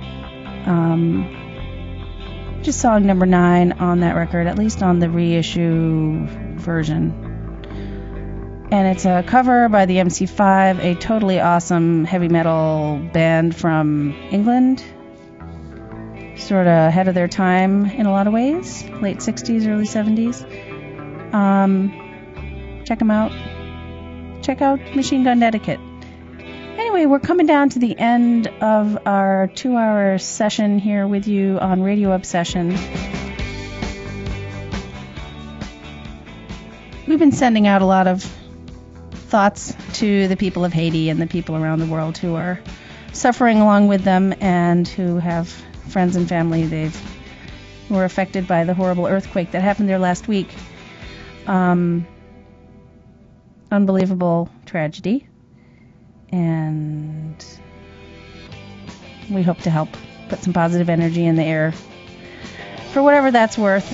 just song number 9 on that record, at least on the reissue version. And it's a cover by the MC5, a totally awesome heavy metal band from England. Sort of ahead of their time in a lot of ways. Late 60s, early 70s. Check them out. Check out Machine Gun Etiquette. Anyway, we're coming down to the end of our 2-hour session here with you on Radio Obsession. We've been sending out a lot of thoughts to the people of Haiti and the people around the world who are suffering along with them and who have friends and family who were affected by the horrible earthquake that happened there last week. Unbelievable tragedy. And we hope to help put some positive energy in the air for whatever that's worth.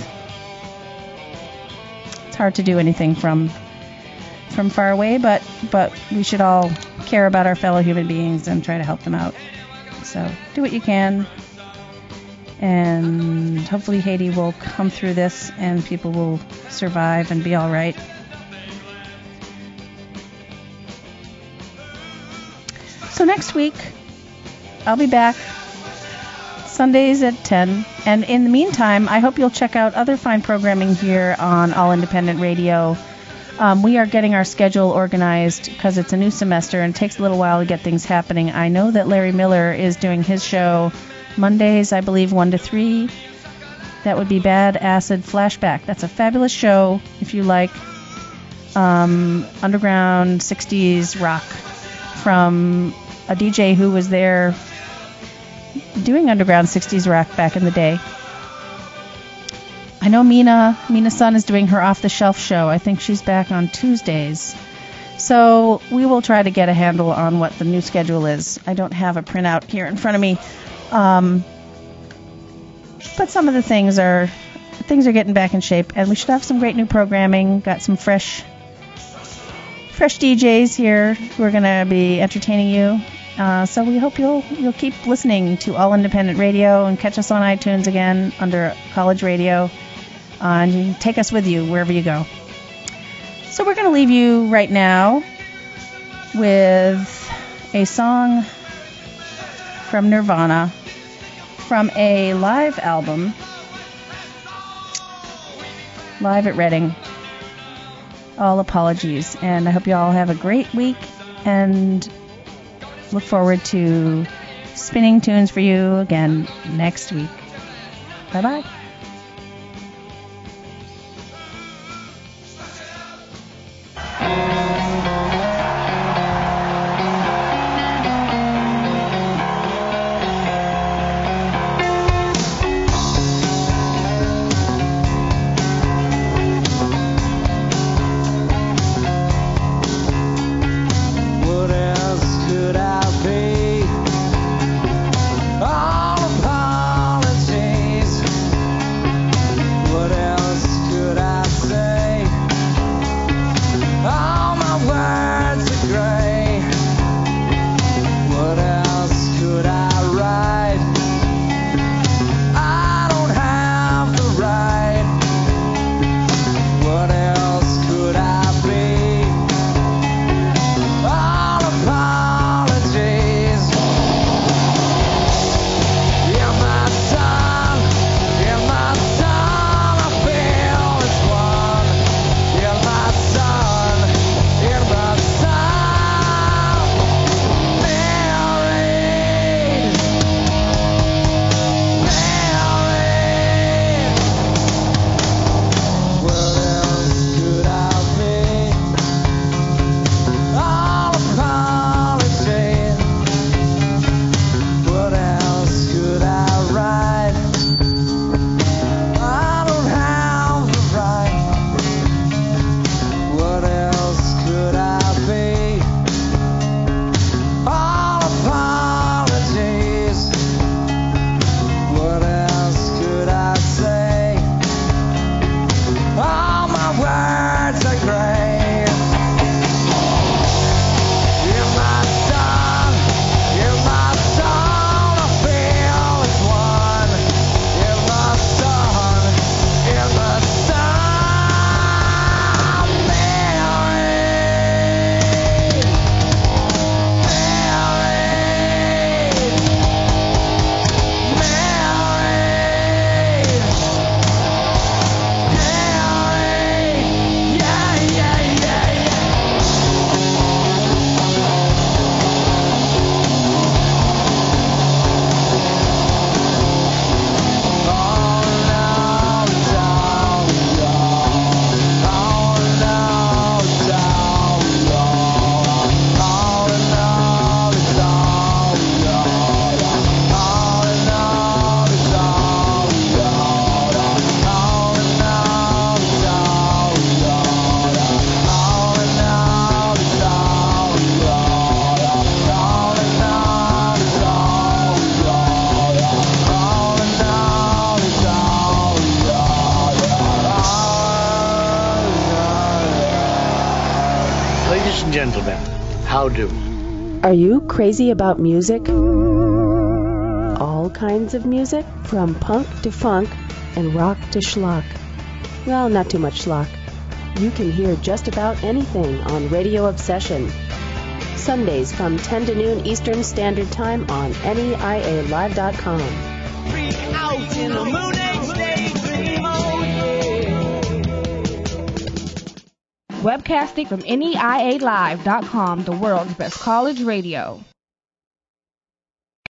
It's hard to do anything from far away, but we should all care about our fellow human beings and try to help them out. So do what you can. And hopefully Haiti will come through this and people will survive and be all right. So next week, I'll be back Sundays at 10. And in the meantime, I hope you'll check out other fine programming here on All Independent Radio. We are getting our schedule organized because it's a new semester and it takes a little while to get things happening. I know that Larry Miller is doing his show Mondays, I believe, 1 to 3. That would be Bad Acid Flashback. That's a fabulous show if you like underground 60s rock from a DJ who was there doing underground 60s rock back in the day. I know Mina Sun is doing her Off the Shelf show. I think she's back on Tuesdays. So we will try to get a handle on what the new schedule is. I don't have a printout here in front of me. But some of the things are getting back in shape, and we should have some great new programming. Got some fresh DJs here who are going to be entertaining you. So we hope you'll keep listening to All Independent Radio and catch us on iTunes again under College Radio, and you can take us with you wherever you go. So we're going to leave you right now with a song from Nirvana from a live album, live at Reading. All apologies, and I hope you all have a great week and look forward to spinning tunes for you again next week. Bye-bye. All apologies. gentlemen, how do? Are you crazy about music? All kinds of music, from punk to funk and rock to schlock. Well, not too much schlock. You can hear just about anything on Radio Obsession. Sundays from 10 to noon Eastern Standard Time on NEIALive.com. Freak out in the Moon Age daydream, oh yeah. Webcasting from NEIALive.com, the world's best college radio.